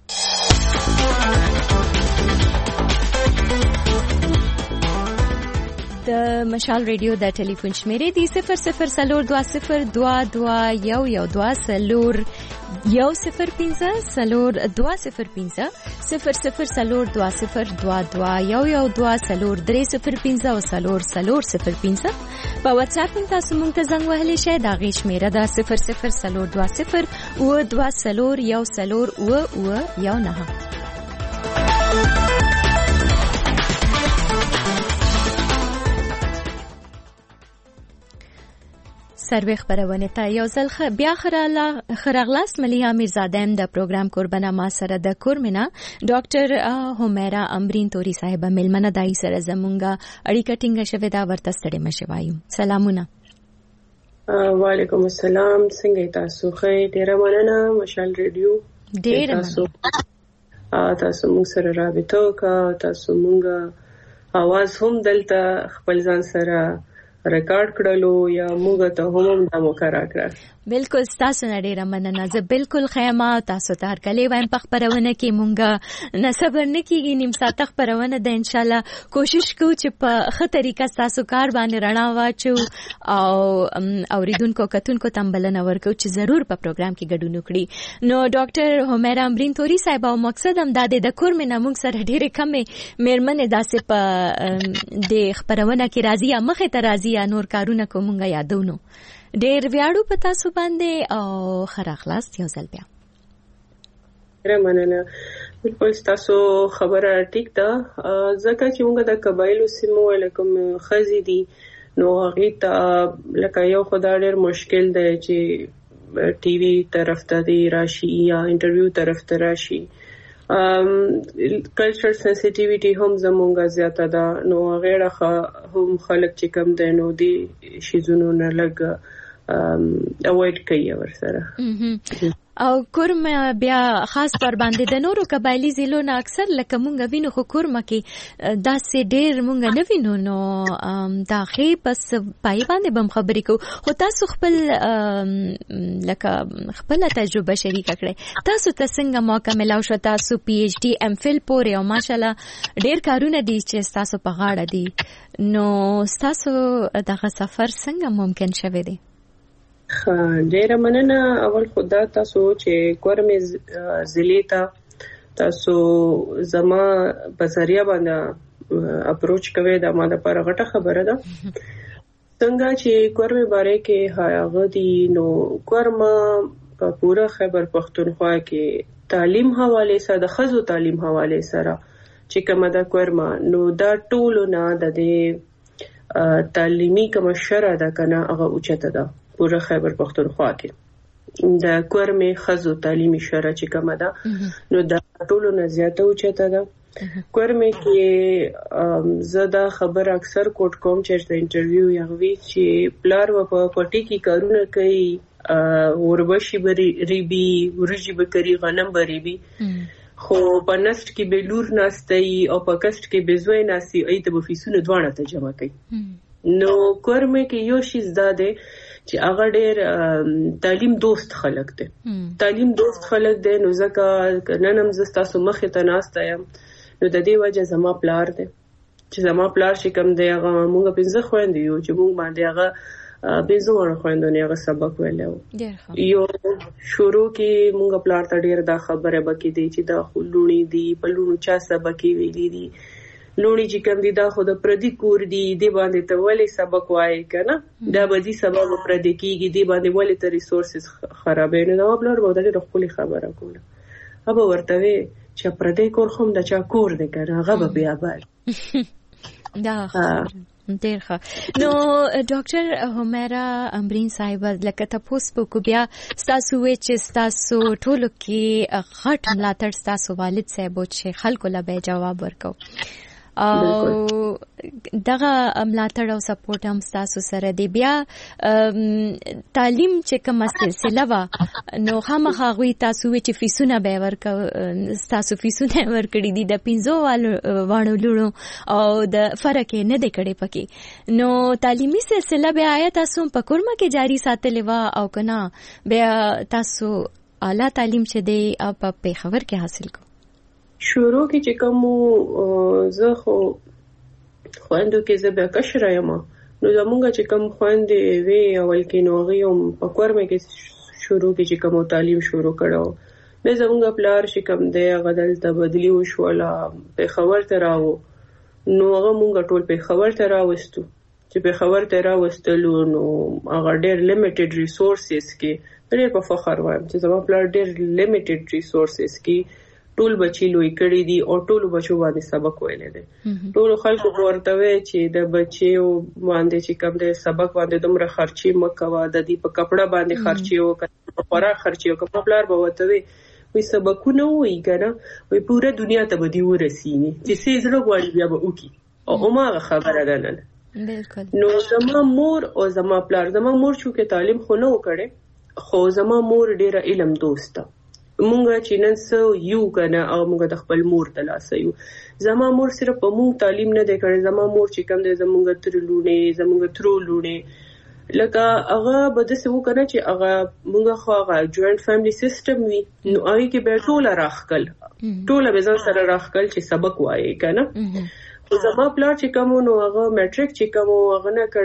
د مشال ریډیو د ټلیفون شمیرې دی صفر صفر سلور دوا صفر دوا دوا یو یو دوا سلور یو صفر پینزه سلور دوا صفر پینزه صفر صفر سلور دوا صفر دوا دوا یو یو دوا سلور درې صفر پینزه او سلور سلور صفر پینزه. په واتس اپ هم تاسو مونږ ته زنګ وهلی شئ. د هغې شمیره ده صفر صفر سلور دوا صفر اوه دوه سلور یو سلور اوه اوه یو نهه. سروي خبرونه ته یو ځل بیا خراغلاست. ملیحه میرزاده د پروګرام قربانه ما سره د کورمنه ډاکټر همیرا امبرین توري صاحبه ملمنه دای سره زمونږه اړیکه ټینګه شوې ده. ورته ستړي مشه وایو. سلامونه. وعلیکم السلام. څنګه تاسو؟ خیر، ډیره مننه. مشال ریډیو ډیره تاسو تاسو موږ سره رابطه وکړه. تاسو موږ आवाज هم دلته خپل ځان سره ریکارډ کړلو یا موږ ته هم د موقع راکړه. بالکل تاسو نه ډیره مننه. زه بالکل خیمه تاسو ته هر کله وایم په خبرونه کې مونږه نه صبر نه کیږي. نیم ساعت خبرونه د ان شاء الله کوشش کوو چې په ښه طریقه تاسو کار باندې رڼا واچو او اوریدونکو کتونکو ته بلنه ورکو چې ضرور په پروګرام کې ګډون وکړي. نو ډاکټر همیرا امبرین توري صاحب او مقصد هم دا د کورمنه مونږ سره ډیره کمې میرمنې داسې په د خبرونه کې راځي یا مخې ته راځي یا نور کارونه کومه یادونو. ډیر ویاړو په تاسو باندې او خراغلاست یو ځل بیا. ډیره مننه. بالکل تاسو خبره ټیک ده. ځکه چې موږ د قبایلو سیمو لکه خزي دي نو هغه ته لکه یو خدای ډیر مشکل دی چې ټي وي طرف ته دی راشي یا انټرویو طرف ته راشي. کلچر سنسټیویټي هم زمونږه زیاته ده. نو غیره هم خلک چې کم دی نو دی شیزونو نه لګ اوایډ کوي ورسره. او کورم بیا خاص پر باندې د نورو قبایلی ضلعو نه اکثر لکه مونږ وینو خو کورم کې داسې ډیر مونږ نه وینو. نو دا خې پس پای باندې بم خبرې کو. خو تاسو خپل لکه خپل تجربه شریک کړئ. تاسو ته څنګه موقع ملاو شو؟ تاسو پی ایچ ډي ایم فل پورې او ماشاءالله ډیر کارونه دي چې تاسو په غاړه دي. نو تاسو دغه سفر څنګه ممکن شوه دی؟ ډیره مننه. اول خدا تاسو چې کورمې ضلع ته تاسو زما په ذریعہ باندې اپروچ کوي دا ما د لپاره غټه خبره ده. څنګه چې کورمې باره کې هغه دي نو کورمه په پوره خیبر پښتونخوا کې تعلیم حواله سره د ښځو تعلیم حواله سره چې کومه دا کورمه نو دا ټول نه د تعلیمي کوم شرع ده کنه هغه اوچته ده پوره خیبر پښتونخوا کې. د کورمې ښځو تعلیمي شرع چې کومه ده نو دا ټول نه زیاته اوچته ده. کورمې کې زدا خبر اکثر کوټ کوم چې د انټرویو یغوي چې پلار و په پټي کې کارونه کوي وربشي بری ریبي ورجی بکری غنم بری بي خو په نست کې به لور ناستي او په کست کې به زوی ناسي ایت به فیسونه دواړه ته جمع کوي نو کورمه کې یو شی زده چې هغه ډېر تعلیم دوست خلک دي تعلیم دوست خلک دي نو ځکه ننم زستا سو مخه ته ناسته یم نو د دې وجه زما پلار دي چې زما پلار شي کوم دی هغه مونږ پنځه خويندې یو چې مونږ باندې هغه پنځه ور خويندونه هغه سبق ویلو یو شروع کې مونږ پلار ته ډېر دا خبره بکې دي چې دا خلونی دي په لونو چا سبق ویلي دي لونی چې کوم دي دا خود پردي کور دي دی باندې ته ولې سبق وایي کنه دا بدی سبب پردي کیږي دی باندې ولې ته ریسورسز خرابې نه نو بلور به دا خپل خبره کوله هغه ورته چې پردي کور هم د چا کور دی کنه هغه به بیا بل دا ډیر ښه نو ډاکټر همیرا امبرین صاحب لکه تاسو په کو بیا تاسو چې تاسو ټولو کې غټ ملاتړ تاسو والد صاحب چې خلکو لا به جواب ورکو او دغه ملاتړ او سپورټ هم تاسو سره دی بیا تعلیم چې کومه سلسله وا نو خامخا غوي تاسو چې فیسونه به ورکو تاسو فیسونه ورکړي دي د پنځو وانو لورو او د فرق نه دی کړي پکې نو تعلیمي سلسله بیا آیا تاسو په کورمه کې جاری ساتلې وا او کنه بیا تاسو اعلی تعلیم چې دی په پیښور کې حاصل کو شروع کې چې کوم زه خو خواندو کې زه بیا کشره یم نو زمونږ چې کوم خواندې وی اول کې نو غيوم په کورمه کې شروع کې چې کوم تعلیم شروع کړو مې زمونږ پلار چې کوم دی غدل ته بدلی وشولا په خبر ته راو نو هغه مونږ ټول په خبر ته راوستو چې په خبر ته راوستلو نو هغه ډېر لیمیټډ ریسورسز کې ډېر په فخر وایم چې زموږ پلار ډېر لیمیټډ ریسورسز کې ټول بچی لوی کړی دي او ټول بچو باندې سبق ویل دي ټول خلکو ورته وی چې د بچیو باندې چې کوم د سبق باندې دومره خرچي مکوا د دې په کپڑا باندې خرچي او په خوراک خرچي او په پلار به وته وی وي سبقونه وی کنه وي پوره دنیا ته به دی ورسینی چې سې زړه غواړي بیا به وکي او ما خبره ده نه بالکل نو زما مور او زما پلار زما مور چې تعلیم خو نه وکړي خو زما مور ډیره علم دوسته مونږ چې نن سو یو کنه او مونږ د خپل مور د لاسه یو زما مور صرف په مونږ تعلیم نه دی کړی زما مور چې کوم دی زمونږ تر لونه زمونږ تر لونه لکه هغه به د څه وکنه چې هغه مونږ خو هغه جوائنٹ فیملی سیستم وی نو هغه کې به ټول راخکل ټول به ځان سره راخکل چې سبق وایي کنه زما پلار چې کوم نو هغه میټریک چې کوم هغه نه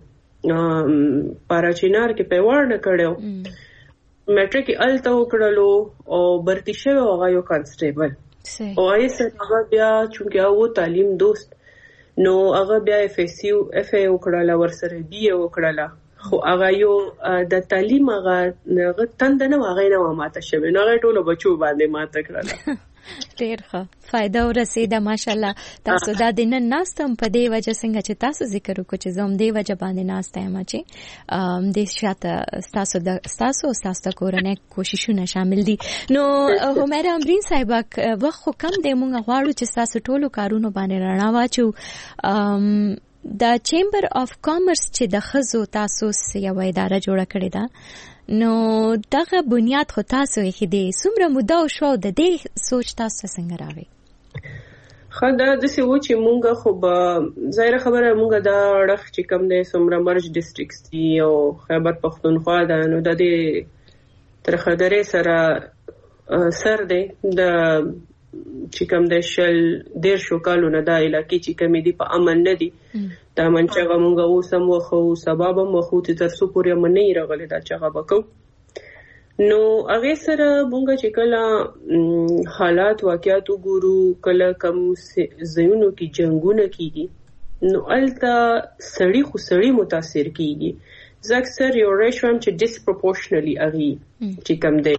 کړو پاراچینار کې پیوړ نه کړو میټریک الته وکړلو او برتی شوی هغه یو کانسټیبل او یې سره بیا چې هغه تعلیم دوست نو هغه بیا اف اس یو اف ای وکړل ورسره بي وکړل خو هغه یو د تعلیم هغه تند نه هغه نه ماته شوی نو هغه ټول بچو باندې ماته کړل ډیر ښه فائدہ ورسېده ماشاءالله تاسو دا د نن ناستم په دې وجه څنګه چې تاسو ذکر وکړو چې زوم دې وجه باندې ناسته یم چې ام دې شاته تاسو د تاسو تاسو کورنۍ کوششونه شامل دي نو همیرا امبرین صاحب وخت خو کم دی مونږ غواړو چې تاسو ټولو کارونو باندې رڼا واچو ام د چیمبر اف کامرس چې د خزو تاسو یو اداره جوړه کړې ده نو دغه بنیاد خو تاسو یې خېدي څومره موده شو د دې سوچ تاسو څنګه راغی خدا د څه و چې مونږه خو به ظاهر خبره مونږه دا رخ چې کم دی څومره مرج ډیسټریکټس دي او خیبر پختونخوا ده نو د دې ترخدرې سره سر دی د چې کم د شل ډیر شو کالو نه دا علاقې چې کمی دي په امن نه دي دا منچغه مونږه اوسم وخو سبب مو خو ته ترسو پورې منې راغلي دا چغه وکاو نو هغه سره مونږه چې کله حالات واقعیت وګورو کله کم زینو کې جنگونه کیږي نو الته سړی خو سړی متاثر کیږي ځکه سر یو ریشوم چې ډیسپروپورشنلی اغي چې کم دی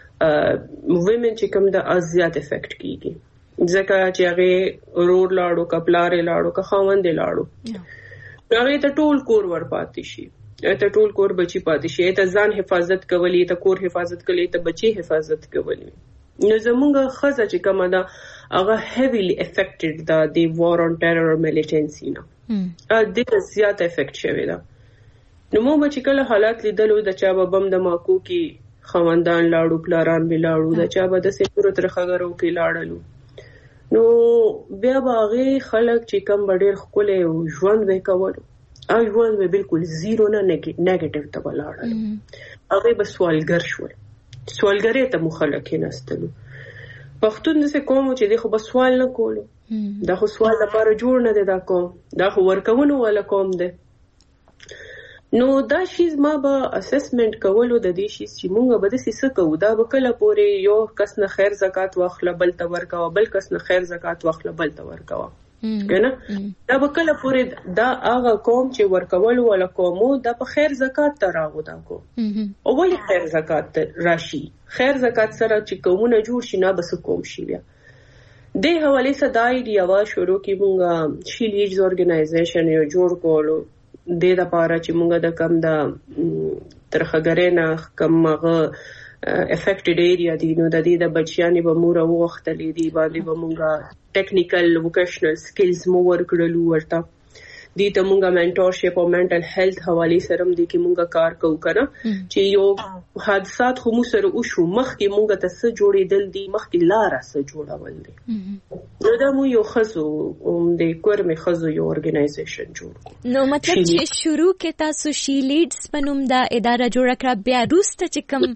ویمن چې کم د ازیات افیکټ کیږي ځکه چې هغه رور لاړو کپلارې لاړو که خاوند لاړو هغه ته ټول کور ور پاتې شي ته ټول کور بچی پاتې شي ته ځان حفاظت کولی ته کور حفاظت کولی ته بچی حفاظت کولی نو زمونږ خزه چې کومه ده هغه heavily affected the the war on terror militancy نه ا دې زیات افیکټ شوی ده نو مو به چې کله حالات لیدلو د چا به بم د ماکو کې خوندان لاړو پلاران به لاړو د چا به د سپورو تر خبرو کې لاړلو نو بیا به هغه خلک چې کم ډېر خپل ژوند وکول او ژوند به بالکل زیرو نه نیگیټیو ته ولاړل هغه به سوالګر شول سوالګری ته مخالک نهستلو پښتون دې کوم چې د خو به سوال نه کولو دا خو سوال لپاره جوړ نه دی دا کوم دا خو ورکوونو ولا کوم دی نو دا شیز ما به اسسمنت کولو د دې شیز چې مونږ به د څه کوو دا به کله پورې یو کس نه خیر زکات واخله بل ته ورکاوه بل کس نه خیر زکات واخله بل ته ورکاوه کنه دا به کله پورې دا هغه قوم چې ورکول ولا کومو دا په خیر زکات ته راغو دا کو او ولې خیر زکات راشي خیر زکات سره چې کومونه جوړ شي نه بس کوم شي بیا د حواله صداي دی وا شروع کی مونږه شیلیز اورګنایزیشن یو جوړ کولو د لپاره چې مونږ د کم د ترخګرې نه کم هغه افیکټډ ایریا دي نو د دې د بچیانې به مور او وختلې دي باندې به مونږه ټیکنیکل ووکیشنل سکلز مو ورکړلو ورته دې ته مونږه منټورشپ او منټل هیلث حواله سره دې کې مونږه کار کوو کنه چې یو حادثات خو مو سره وشو مخکې مونږه ته څه جوړېدل دي مخکې لاره څه جوړول دي نو دا مو یو خزو د کورمه خزو یو اورګنایزیشن جوړ نو مطلب چې شروع کې تاسو شی لیډز پنوم دا اداره جوړ کړه بیا روسته چې کوم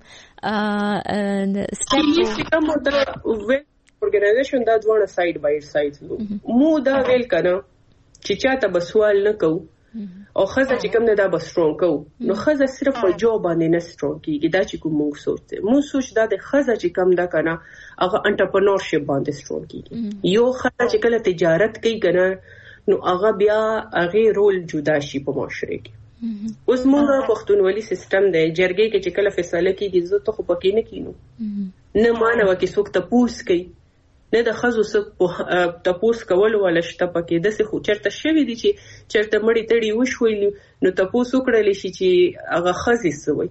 سټیپ کوم دا اورګنایزیشن دا ډوړه ساید بای ساید مو دا ویل کنه چې چاته به سوال نه کو او خزه چې کوم نه دا به سترونګ کو نو خزه صرف په جو باندې نه سترونګ کیږي دا چې کوم موږ سوچته مو سوچ دا د خزه چې کوم دا کنه هغه انټرپرنورشپ باندې سترونګ کیږي یو خزه چې کله تجارت کوي کنه نو هغه بیا هغه رول جدا شي په معاشره کې اوس موږ پښتونولي سیستم دی جرګې کې چې کله فیصله کیږي زه ته خو پکې نه کینو نه مانو کې څوک ته پوس کوي نه د خزو څخه تاسو کول ولا شته پکې د څه خو چرته شوی دي چې چرته مړی تړي وشوي نو تاسو کړل شي چې هغه خزي سوی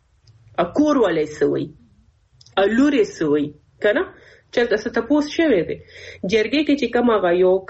اکور ولې سوی الوري سوی کنه چرته څه تاسو شوی دي جرګې کې چې کوم هغه یو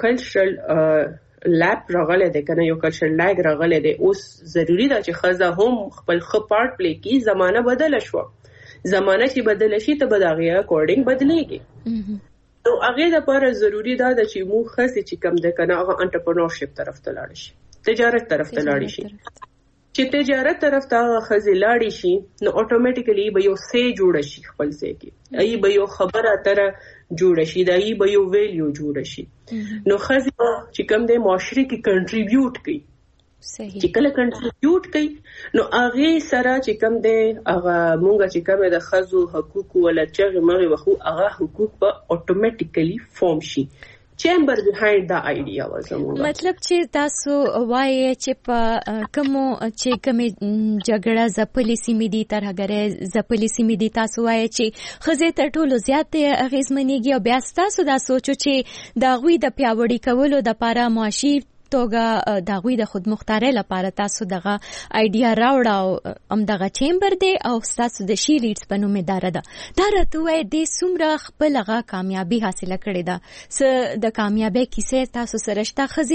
کلچرل لاب راغله ده کنه یو کلچرل لاګ راغله ده اوس ضروری ده چې خزه هم خپل خ پارت پلی کی زمانہ بدل شو زمانہ چې بدل شي ته بداغه اکورډینګ بدلېږي نو هغه د لپاره ضروری ده چې مو خاصه چې کم ده کنه هغه انټرپرنورشپ طرف ته لاړ شي تجارت طرف ته لاړ شي چې تجارت طرف ته خزه لاړ شي نو اتوماتیکلی به یو سي جوړ شي خپل ځای کې ای به یو خبره تر جوړ شي دا ای به یو ویلیو جوړ شي نو خزه چې کم ده معاشري کې کنټریبیوټ کوي صحیح چې کله کنټریبیوټ کوي نو هغه سره چې کم ده هغه مونږ چې کومه د خزو حقوق ولا چغه مغه وخو هغه حقوق به اتوماتیکلی فورم شي چیمبر بیهایند دا ایډیا وزموږ مطلب چې تاسو وایي چې په کومو چې کومه جګړه ځپلې سیمې دي تر هغه ځپلې سیمې دي تاسو وایي چې خزه تر ټولو زیات اغیزمنېږي او بیا تاسو دا سوچو چې دا غوي د پیاوړي کولو د لپاره معاشي توګه د غوي د خود مختارۍ لپاره تاسو دغه ایډیا راوړه او ام دغه چیمبر دی او تاسو د شی لیډز په نوم اداره ده دا راته وایي د څومره خپل هغه کامیابی حاصله کړې ده څه د کامیابی کیسه تاسو سره شته خزي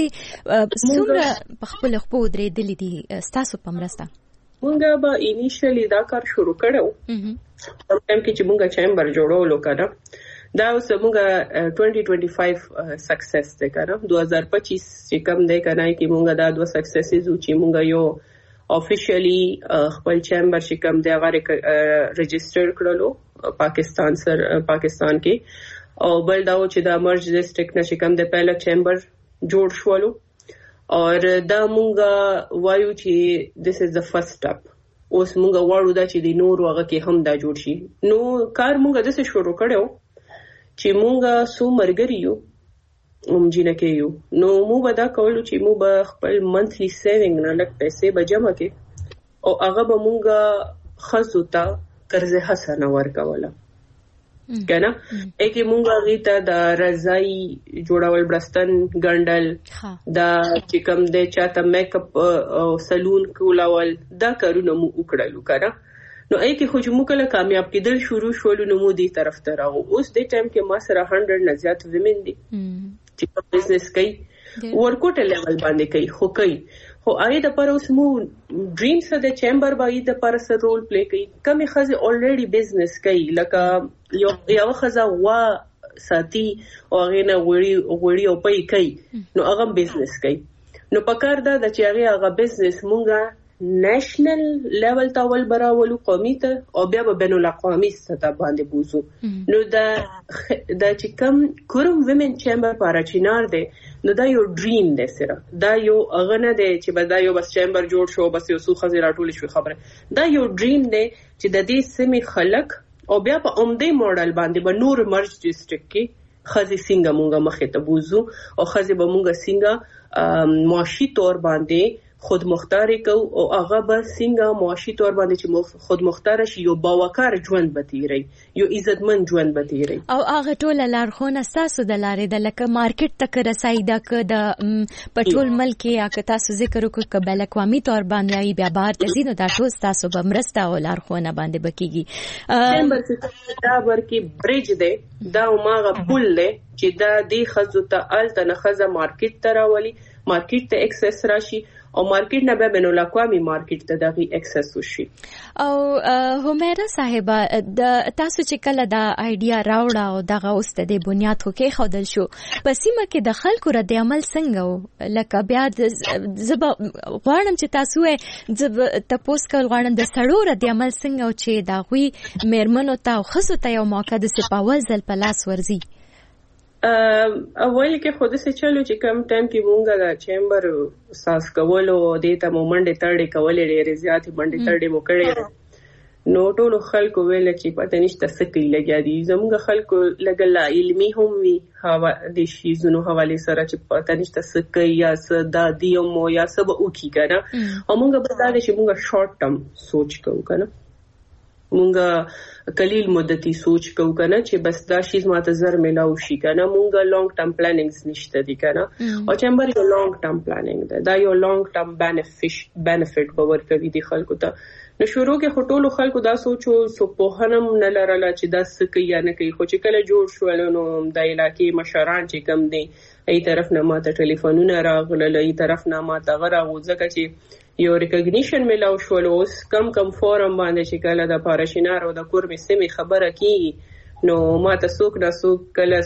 څومره په خپل خپل درېدلې دي تاسو په مرسته مونږه به انیشلی دا کار شروع کړو په ټیم کې چې مونږه چیمبر جوړولو کړه دا اوس موږ twenty twenty-five سکسس ده کړه twenty twenty-five چې کوم دی کنه کې موږ دا دوه سکسسز چې موږ یو افیشلی خپل چیمبر چې کوم دی هغه رجسٹر کړلو پاکستان سره پاکستان کې او بل دا چې د مرج ډیسټریکټ نشه کوم دی پهلا چیمبر جوړ شولو اور دا موږ وایو چې this is the first step اوس موږ وړو دا چې د نور هغه کې هم دا جوړ شي نو کار موږ د څه شروع کړو چې مونږه سو مرګري یو اوم جنکه یو نو مو به دا کولو چې مو به خپل منثلی سیوینګ نه لک پیسې به جمع کې او هغه به مونږه خزو ته قرض حسنه ورکوله کنه اکی مونږه غیته د رضای جوړول برستن ګندل دا چې کوم د چاته میک اپ او سلون کولول دا کارونه مو وکړلو کنه نو اې کې خو چې موږ کله کامیاب کېدل شروع شول نو مو دي طرف ته راغو اوس د ټایم کې ما سره one hundred نه زیات ویمن دي چې په بزنس کوي ورکوټ لیول باندې کوي خو کوي خو هغه د پر اوس مو ډریم څه د چیمبر باندې د پر سره رول پلی کوي. کمې خزه الریډي بزنس کوي لکه یو یو خزه وا ساتي او هغه نه وړي وړي او پي کوي نو هغه بزنس کوي. نو پکار دا د چې هغه هغه بزنس مونږه نېشنل لیول ته ول براولو قومي ته او بیا به بین الاقوامي سطح باندې بوزو. نو دا دا چې کوم کورم ویمن چیمبر پاراچینار دی نو دا یو ډریم دی سره. دا یو هغه نه دی چې به دا یو بس چیمبر جوړ شو بس یو څو خزې راټول شو خبره. دا یو ډریم دی چې د دې سیمې خلک او بیا په عمدې موډل باندې به نور مرج ډیسټریکټ کې خزې څنګه مونږه مخې ته بوزو او خزې به مونږه څنګه معاشي تور باندې خود مختار کو او هغه به څنګه معاشي تور باندې چې خود مختار شي یو باوقار ژوند به تیری یو عزتمن ژوند به تیری. او هغه ټول لارښوونه تاسو د لارې د لکه مارکیټ تک رسای دا ک د پټول ملک یا ک تاسو ذکر وکړو ک بل اقوامي تور باندې ای بیا بهر ته زینو دا ټول تاسو به مرسته او لارښوونه باندې بکیږي. چیمبر دا ورکی بریج دی دا ماغه پل دی چې دا دی خزو ته ال د نخزه مارکیټ تراولي مارکیټ ته اکسس راشي او مارکیټ نه به بین الاقوامي مارکیټ ته دغه اکسس وشي. او همیرا صاحبہ د تاسو چې کله دا ایډیا راوړه او دغه اوس د بنیاد خو کې خودل شو پسیمه کې د خلکو رد عمل څنګه لکه بیا زب غواړم چې تاسو یې تاسو کول غواړم د سړو رد عمل څنګه چې دا غوي مېرمنو ته او خصو ته یو موقع د سپاول ځل په لاس ورزي. اول کې خود سه چلو چې کم ټایم کې مونږه د چیمبر ساس کولو د ته مومنډ تړې کولې ډېر زیات منډې تړې مو کړې نو ټول خلکو ویل چې پته نشته سکه لګیا دي زموږ خلکو لګلا علمي هم وی هوا د شیزونو حواله سره چې پته نشته سکه یا صدا دیو مو یا سب او کی کنه او مونږه بتا دي چې مونږه شارټ ټرم سوچ کوو کنه مونږه قلیل مدتی سوچ کوو کنه چې بس دا شیز ماته زر ملاو شي کنه مونږه لانګ ټرم پلانینګز نشته دي کنه او چمبر یو لانګ ټرم پلانینګ ده دا یو لانګ ټرم بینیفیټ بینیفیټ باور کوي دي خلکو ته. نو شروع کې خټولو خلکو دا سوچو سو په هنم نه لرله چې دا سکه یا نه کوي خو چې کله جوړ شو نو د علاقې مشران چې کم دي ای طرف نه ماته ټلیفونونه راغله ای طرف نه ماته غره ځکه چې یو ریکګنیشن ملاو شو اوس کم کم فورم باندې چې کله د پاراشینار او د کورمې سیمې خبره کی نو ماته څوک نه څوک کله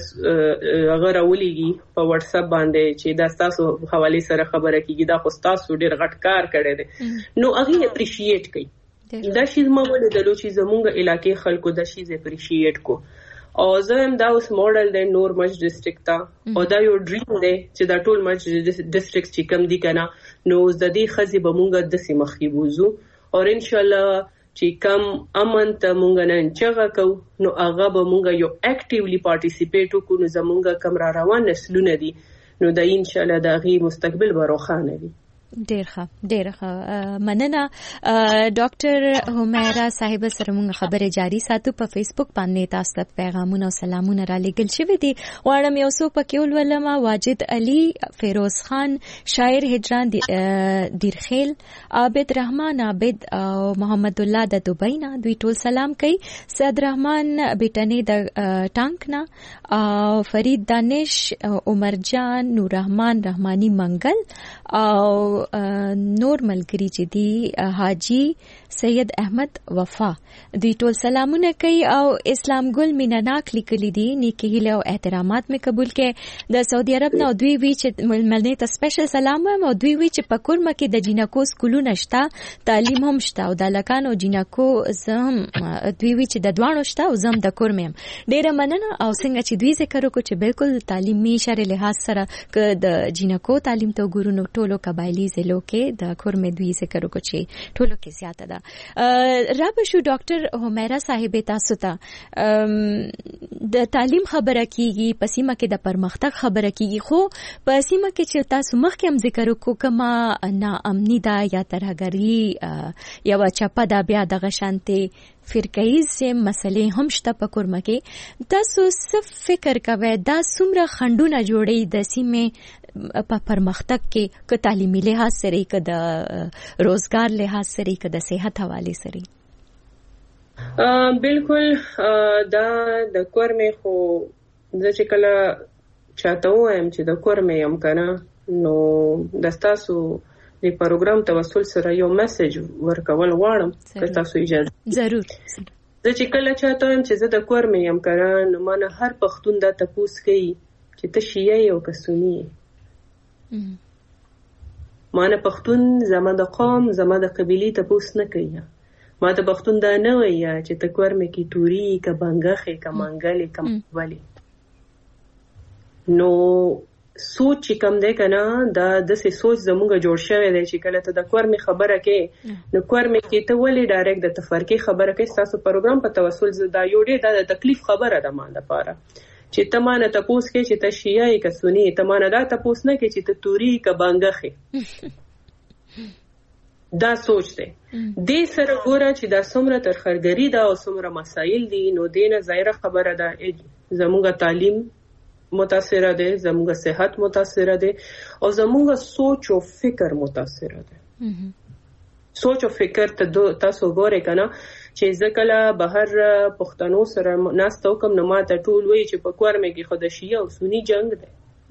غره ولېږي په واتس اپ باندې چې دا تاسو حواله سره خبره کیږي دا خو تاسو ډیر غټ کار کړی دی نو هغه اپریشیټ کوي دا شی ما ولې د لو چې زمونږ علاقې خلکو دا شی اپریشیټ کو او زم دا اوس موډل د نور مچ ډیسټریکټ تا او دا یو ډریم دی چې دا ټول مچ ډیسټریکټ چې کم دي کنه نو د دې خزي به مونږ د سیمه خيبوزو او ان شاء الله چې کم امن ته مونږ نن چغه کو نو هغه به مونږ یو اکټیولی پارټیسیپیټ وکړو نو زمونږ کم را روان نسلونه دي نو د ان شاء الله د غي مستقبل به روښانه وي. ډیر ښه ډیر ښه مننه ډاکټر همیرا صاحب سره موږ خبرې جاری ساتو په فیسبوک باندې تاسو ته پیغامونه او سلامونه را لېږل شوي دي غواړم یو څو پکې ولولم واجد علي فیروز خان شاعر هجران دیرخیل عابد رحمان عابد او محمد الله د دوبۍ نه دوی ټول سلام کوي سعد رحمان بیٹنې د ټانک نه او فرید دانش عمر جان نور رحمان رحمانی منګل او نور ملګری چې دی حاجی سید احمد وفا دوی ټول سلامونه کوي او اسلام ګل مینناک لیکلي دي نیکی هیله او احترامات مې قبول کړي د سعودي عرب نه دوی وی چې ملنې ته سپیشل سلام او دوی وی چې په کورمه کې د جینکو سکولونه شته تعلیم هم شته او د لکانو جینکو زم دوی وی چې د دوانو شته او زم د کورمم ډیره مننه او څنګه چې دوی ذکر وکړي چې بالکل تعلیمي شر لحاظ سره ک د جینکو تعلیم ته ګورونو ټولو قبایلی زلو کې د کورمې دوی ذکر وکړي چې ټولو کې زیاته ده. رابه شو ډاکټر همیرا صاحب تاسو ته د تعلیم خبره کیږي پسیمه کې د پرمختګ خبره کیږي خو پسیمه کې چې تاسو مخکې هم ذکر وکړو کما نا امنی دا یا ترهګری یا چپه دا بیا د غشانتي فرقایز مسلې هم شته په کورمه کې تاسو څه فکر کوئ دا څومره خندونه جوړي د سیمې په پرمختګ کې که تعلیمي لحاظ سره که د روزګار لحاظ سره که د صحت حواله سره بالکل دا د کورمې خو د چې کله چاته وایم چې د کورمې هم کنه نو د تاسو د پروګرام توسل سره یو میسج ورکول غواړم که تاسو اجازه ضرور. زه چې کله چاته هم چې زه د کور مې یم کران نو مانه هر پښتون دا تپوس کوي چې ته شیعه یې او که سني یې. مانه پښتون زما د قوم زما د قبیلې تپوس نه کوي. ما ته پښتون دا نه وایي چې ته کور مې کې توري که بنګخې که منګلې که مقبلې. نو سوچ چې کم دی که نه دا داسې سوچ زمونږ جوړ شوی دی چې کله ته د کور مې خبره کې نو کور مې کې ته ولې ډایرکټ د تفرقې خبره کوي. ستاسو پروګرام په توسل دا یو ډېر دا د تکلیف خبره ده ما لپاره چې ته ما نه تپوس کوې چې ته شیعه یې که سني یې. ته ما نه دا تپوس نه کوې چې ته توري که بنګخې. دا سوچ دی. دې سره ګوره چې دا څومره ترخرګري ده او څومره مسایل دي نو دې نه ظاهره خبره ده زموږ تعلیم متاثره ده، زموږ صحت متاثره ده او زموږ سوچ او فکر متاثره ده. سوچ او فکر ته تاسو ګورئ که نه چې زه کله بهر پښتنو سره ناسته وکړم نو ما ته ټول وایي چې په کور مې کې خو د شیعه او سني جنګ دی.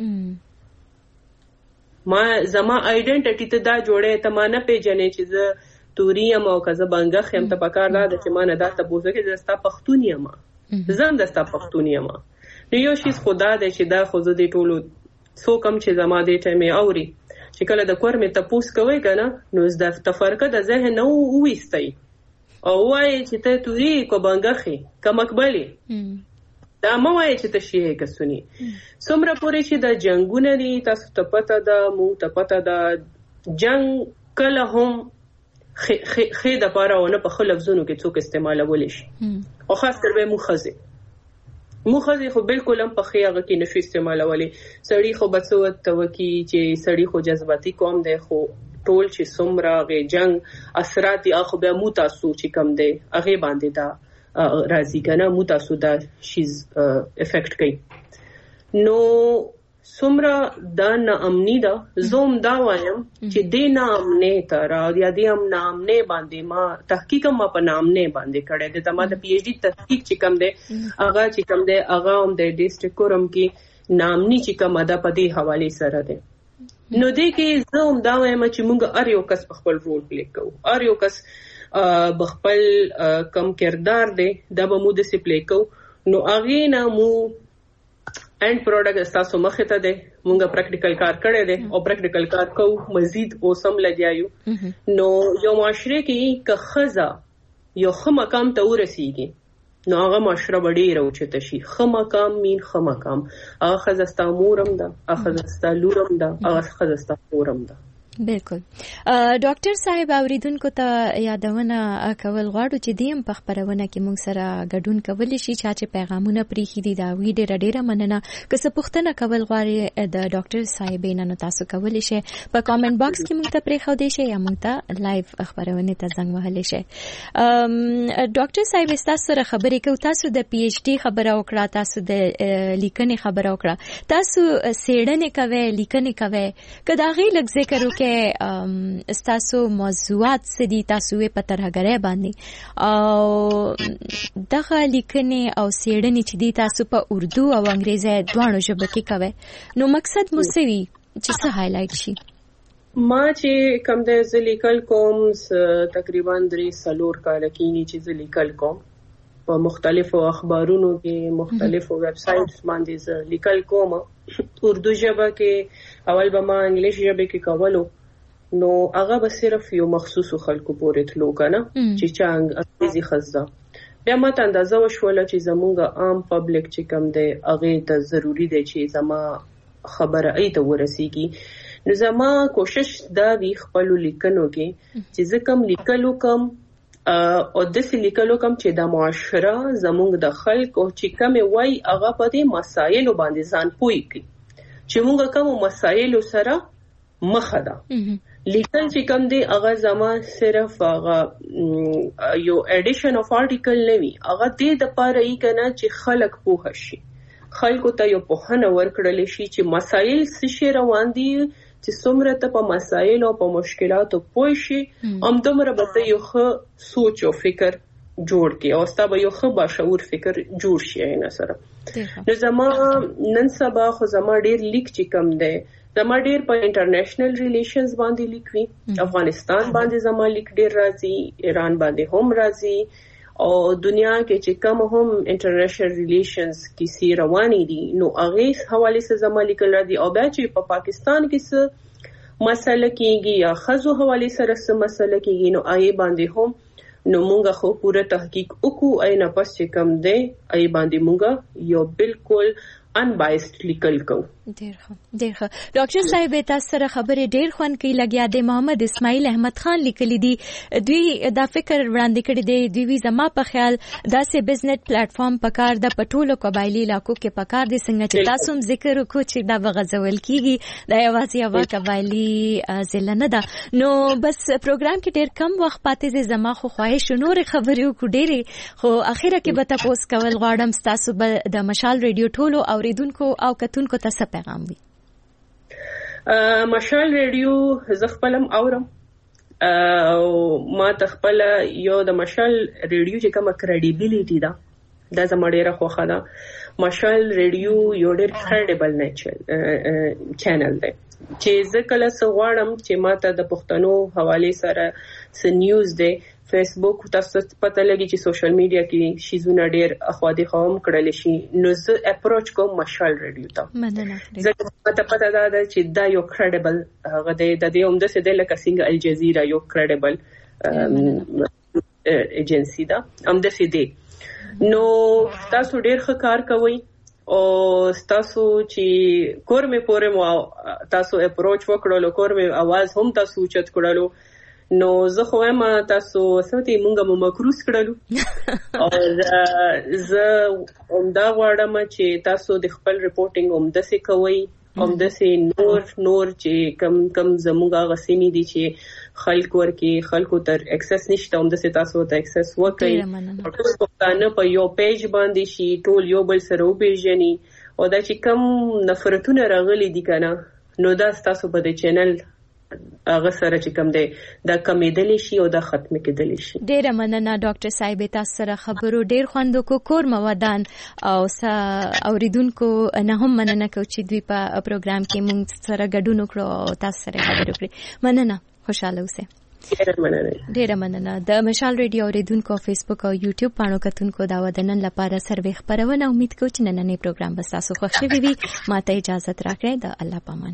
ما زما آیډنټیټي ته دا جوړې ته ما نه پیژنې چې زه توري یم او که زه بنګخ یم. ته پکار دا ده چې ما نه دا تپوس وکړې زه ستا پښتون یم، زه هم د ستا پښتون یم. نو یو شیز خو دا دی چې دا خو زه دې ټولو څوک هم چې زما دې ټایم یې اوري چې کله د کور مې تپوس کوئ که نه نو د تفرقه د ذهن نه وویستئ او ووایئ چې ته توري که بنګخې که مقبلې. دا مه وایئ چې ته شیعه که سني. څومره پورې چې دا جنګونه دي تاسو ته پته ده موږ ته پته ده جنګ کله هم ښې دپاره او نه په ښه لفظونو کې څوک استعمالولی شي او خاص کر به موږ ښځې موږ ښځې خو بالکل هم په ښې هغه کې نشو استعمالولی. سړي خو به څه ورته وکړي چې سړي خو جذباتي قوم دی خو ټول چې څومره هغې جنګ اثرات دي خو بیا مو تاسو چې کم دی هغې باندې دا راځي که نه مو تاسو دا شیز افیکټ کوي. نو څومره دا ناامني ده زه هم دا وایم چې دې ناامنۍ ته را یا دې هم ناامنۍ باندې ما تحقیق هم ما په ناامنۍ باندې کړی دی. د ما د پی ایچ ډي تحقیق چې کم دی هغه چې کم دی هغه هم د ډسټرکټ کورم کې ناامني چې کومه ده په دې حوالې سره دی. نو دې کې زه هم دا وایم چې موږ هر یو کس په خپل رول پلی کوو. هر یو کس بخپل کم کردار دی دا به مو داسې پلی کوو نو هغې نه مو اینڈ پروډکټ ستاسو مخې ته دی. مونږ پریکټیکل کار کړی دی او پریکټیکل کار کوو مزید اوس هم لګیا یو. نو یو معاشره کې که ښځه یو ښه مقام ته ورسیږي نو هغه معاشره به ډېره اوچته شي. ښه مقام مین ښه مقام. هغه ښځه ستا مور هم ده، هغه ښځه ستا لور هم ده، هغه ښځه ستا خور هم ده. بالکل. ډاکټر صاحب اوریدونکو ته یادونه کول غواړو چې دیم په خبرونه کې موږ سره ګډون کولی شي چې پیغامونه پریخي دي دا وی ډیره ډیره مننه. که څه پوښتنه کول غواړي د ډاکټر صاحب نن تاسو کولی شئ په کامنټ باکس کې موږ ته پریخو دی شي یا موږ ته لایو خبرونه ته زنګ وهلی شي. ډاکټر صاحب تاسو سره خبرې کوو. تاسو د پی ایچ ډي خبره وکړه، تاسو د لیکنې خبره وکړه، تاسو سیړنې کوي لیکنې کوي که دا غي لږ ذکر وکړي استاسو موضوعات سدي تاسو په ترهګرۍ باندې او دغه لیکنې او سیړنې چې دي تاسو په اردو او انګریزي دواړو ژبو کې کوي نو مقصد مو څه وي چې څه هایلایټ شي؟ ما چې کوم د لیکل کوم تقریبا درې څلور کال کېږي چې زه لیکل کوم په مختلفو اخبارونو کې مختلفو ویب سایټس باندې زه لیکل کوم. اردو ژبه کې اول به ما انګلیش ژبه کې کولو نو هغه به صرف یو مخصوصو خلکو پورې تلو کنه چې چا انګریزي خزده. بیا ماته اندازه وشوله چې زمونږ عام پبلک چې کم دی هغې ته ضروري دی چې زما خبره ای ته ورسیږي. نو زما کوشش دا وي خپلو لیکنو کې چې زه کم لیکلو کم او داسې لیکلو کم چې د معاشره زمونږ د خلکو چې کمې وای هغه په دې مسایلو باندې ځان پوه کړي چې مونږ کومو مسایلو سره مخه ده. لیکل چې کم دی هغه زما صرف هغه یو ایډیشن اف آرټیکل نه وي، هغه دې دپاره یې که نه چې خلک پوه شي، خلکو ته یو پوهنه ورکړلی شي چې مسایل څه شی روان دي چې څومره ته په مسایلو او په مشکلاتو پوه شي همدومره به ته یو ښه سوچ او فکر جوړ کړي او ستا به یو ښه باشعور فکر جوړ شي هغې نه سره. نو زما نن سبا خو زما ډېر لیک چې کم دی زما ډیر په انټرنیشنل ریلیشنز باندې لیکوي. افغانستان باندې زما لیک ډیر راځي، ایران باندې هم راځي، او دنیا کې چې کوم هم انټرنیشنل ریلیشنز کیسې روانې دي نو هغه حواله سره زما لیکل راځي. او بیا چې په پاکستان کې څه مسله کېږي یا خزو حواله سره څه مسله کېږي نو آی باندې هم نو مونږه خو پوره تحقیق وکړو، اې نه پس چې کم دی آی باندې مونږه یو بالکل unbiased لیکل کو. ډیر ښه ډیر ښه. ډاکټر صاحب تاسو سره خبرې ډیر خوند کوي لګیا دی. محمد اسماعیل احمد خان لیکلی دی، دوی دا فکر وړاندې کړی دی، دوی زما په خیال داسې بزنس پلیټ فارم پکار د پټولو قبایلی علاقو کې پکار دي څنګه چې تاسو هم ذکر وکړو چې دا بغزول کیږي دا یوازې یو قبایلی ضلع نه ده. نو بس پروګرام کې ډیر کم وخت پاتې دی، زما خو خواهش نور خبرې وکړو ډېرې، خو اخیره کې به تاسو کول غواړم تاسو به د مشال ریډیو ټولو اوریدونکو او کتونکو ته څه پیغام وي؟ مشال ریډیو زه خپلم اورم او ما تخپل یو د مشال ریډیو چې کومه کریډیبিলিټی ده دا زما ډیره خوښه ده. مشال ریډیو یو ډیر کریډیبل نیچرل چینل دی چې زه کله څه غواړم چې ماته د پښتنو حواله سره څه نیوز دی، فیسبوک تاسو پته لګي چې سوشل میډیا کې شیزونه ډیر اخوادي قوم کړل شي نو زه اپروچ کوم مشال ریډیو ته. مننه. زه پته پته دا ده چې دا یو کریډیبل هغه دی، د دې هم د څه د لکه څنګه الجزیره یو کریډیبل ایجنسی ده هم د څه دی. نو تاسو ډیر ښه کار کوئ او تاسو چې کورمه پورې مو تاسو اپروچ وکړلو، کورمه आवाज هم تاسو چت کړلو نو زه خو هم تاسو سوتي مونږه مو مکروس کړلو او زه هم دا غواړم چې تاسو د خپل ریپورټینګ هم د څه کوي، هم د څه نور نور چې کم کم زموږه غسینی دي چې خلک ورکی خلکو تر اکسس نشته هم د څه تاسو ته اکسس وکړي. ټول پښتانه په یو پیج باندې شي، ټول یو بل سره وپیژني او دا چې کم نفرتونه راغلي دي کنه نو دا تاسو په دې چینل هغه سره چې کوم دی دا کمیدل شي او دا ختم کېدل شي. ډیره مننه ډاکټر صاحب تاسو سره خبرو ډیر خوند کو کور مودان او اوریدونکو نه هم مننه کو چې دوی په پروګرام کې مونږ سره ګډون وکړو او تاسو سره خبرې وکړې. مننه، خوشاله اوسئ. ډیره مننه. ډیره مننه. د مشال ریډیو اوریدونکو فیسبوک او یوټیوب پاڼو کتونکو دا ودنن لپاره سروې خبرونه امید کوم چې نننې پروګرام به تاسو خوښ شي وي. ماته اجازه راکړئ. د الله پامان.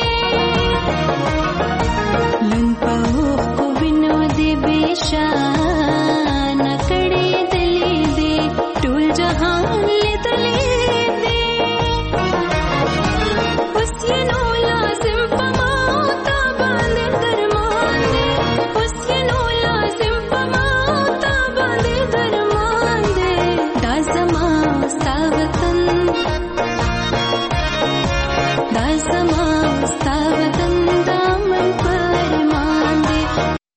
Shine.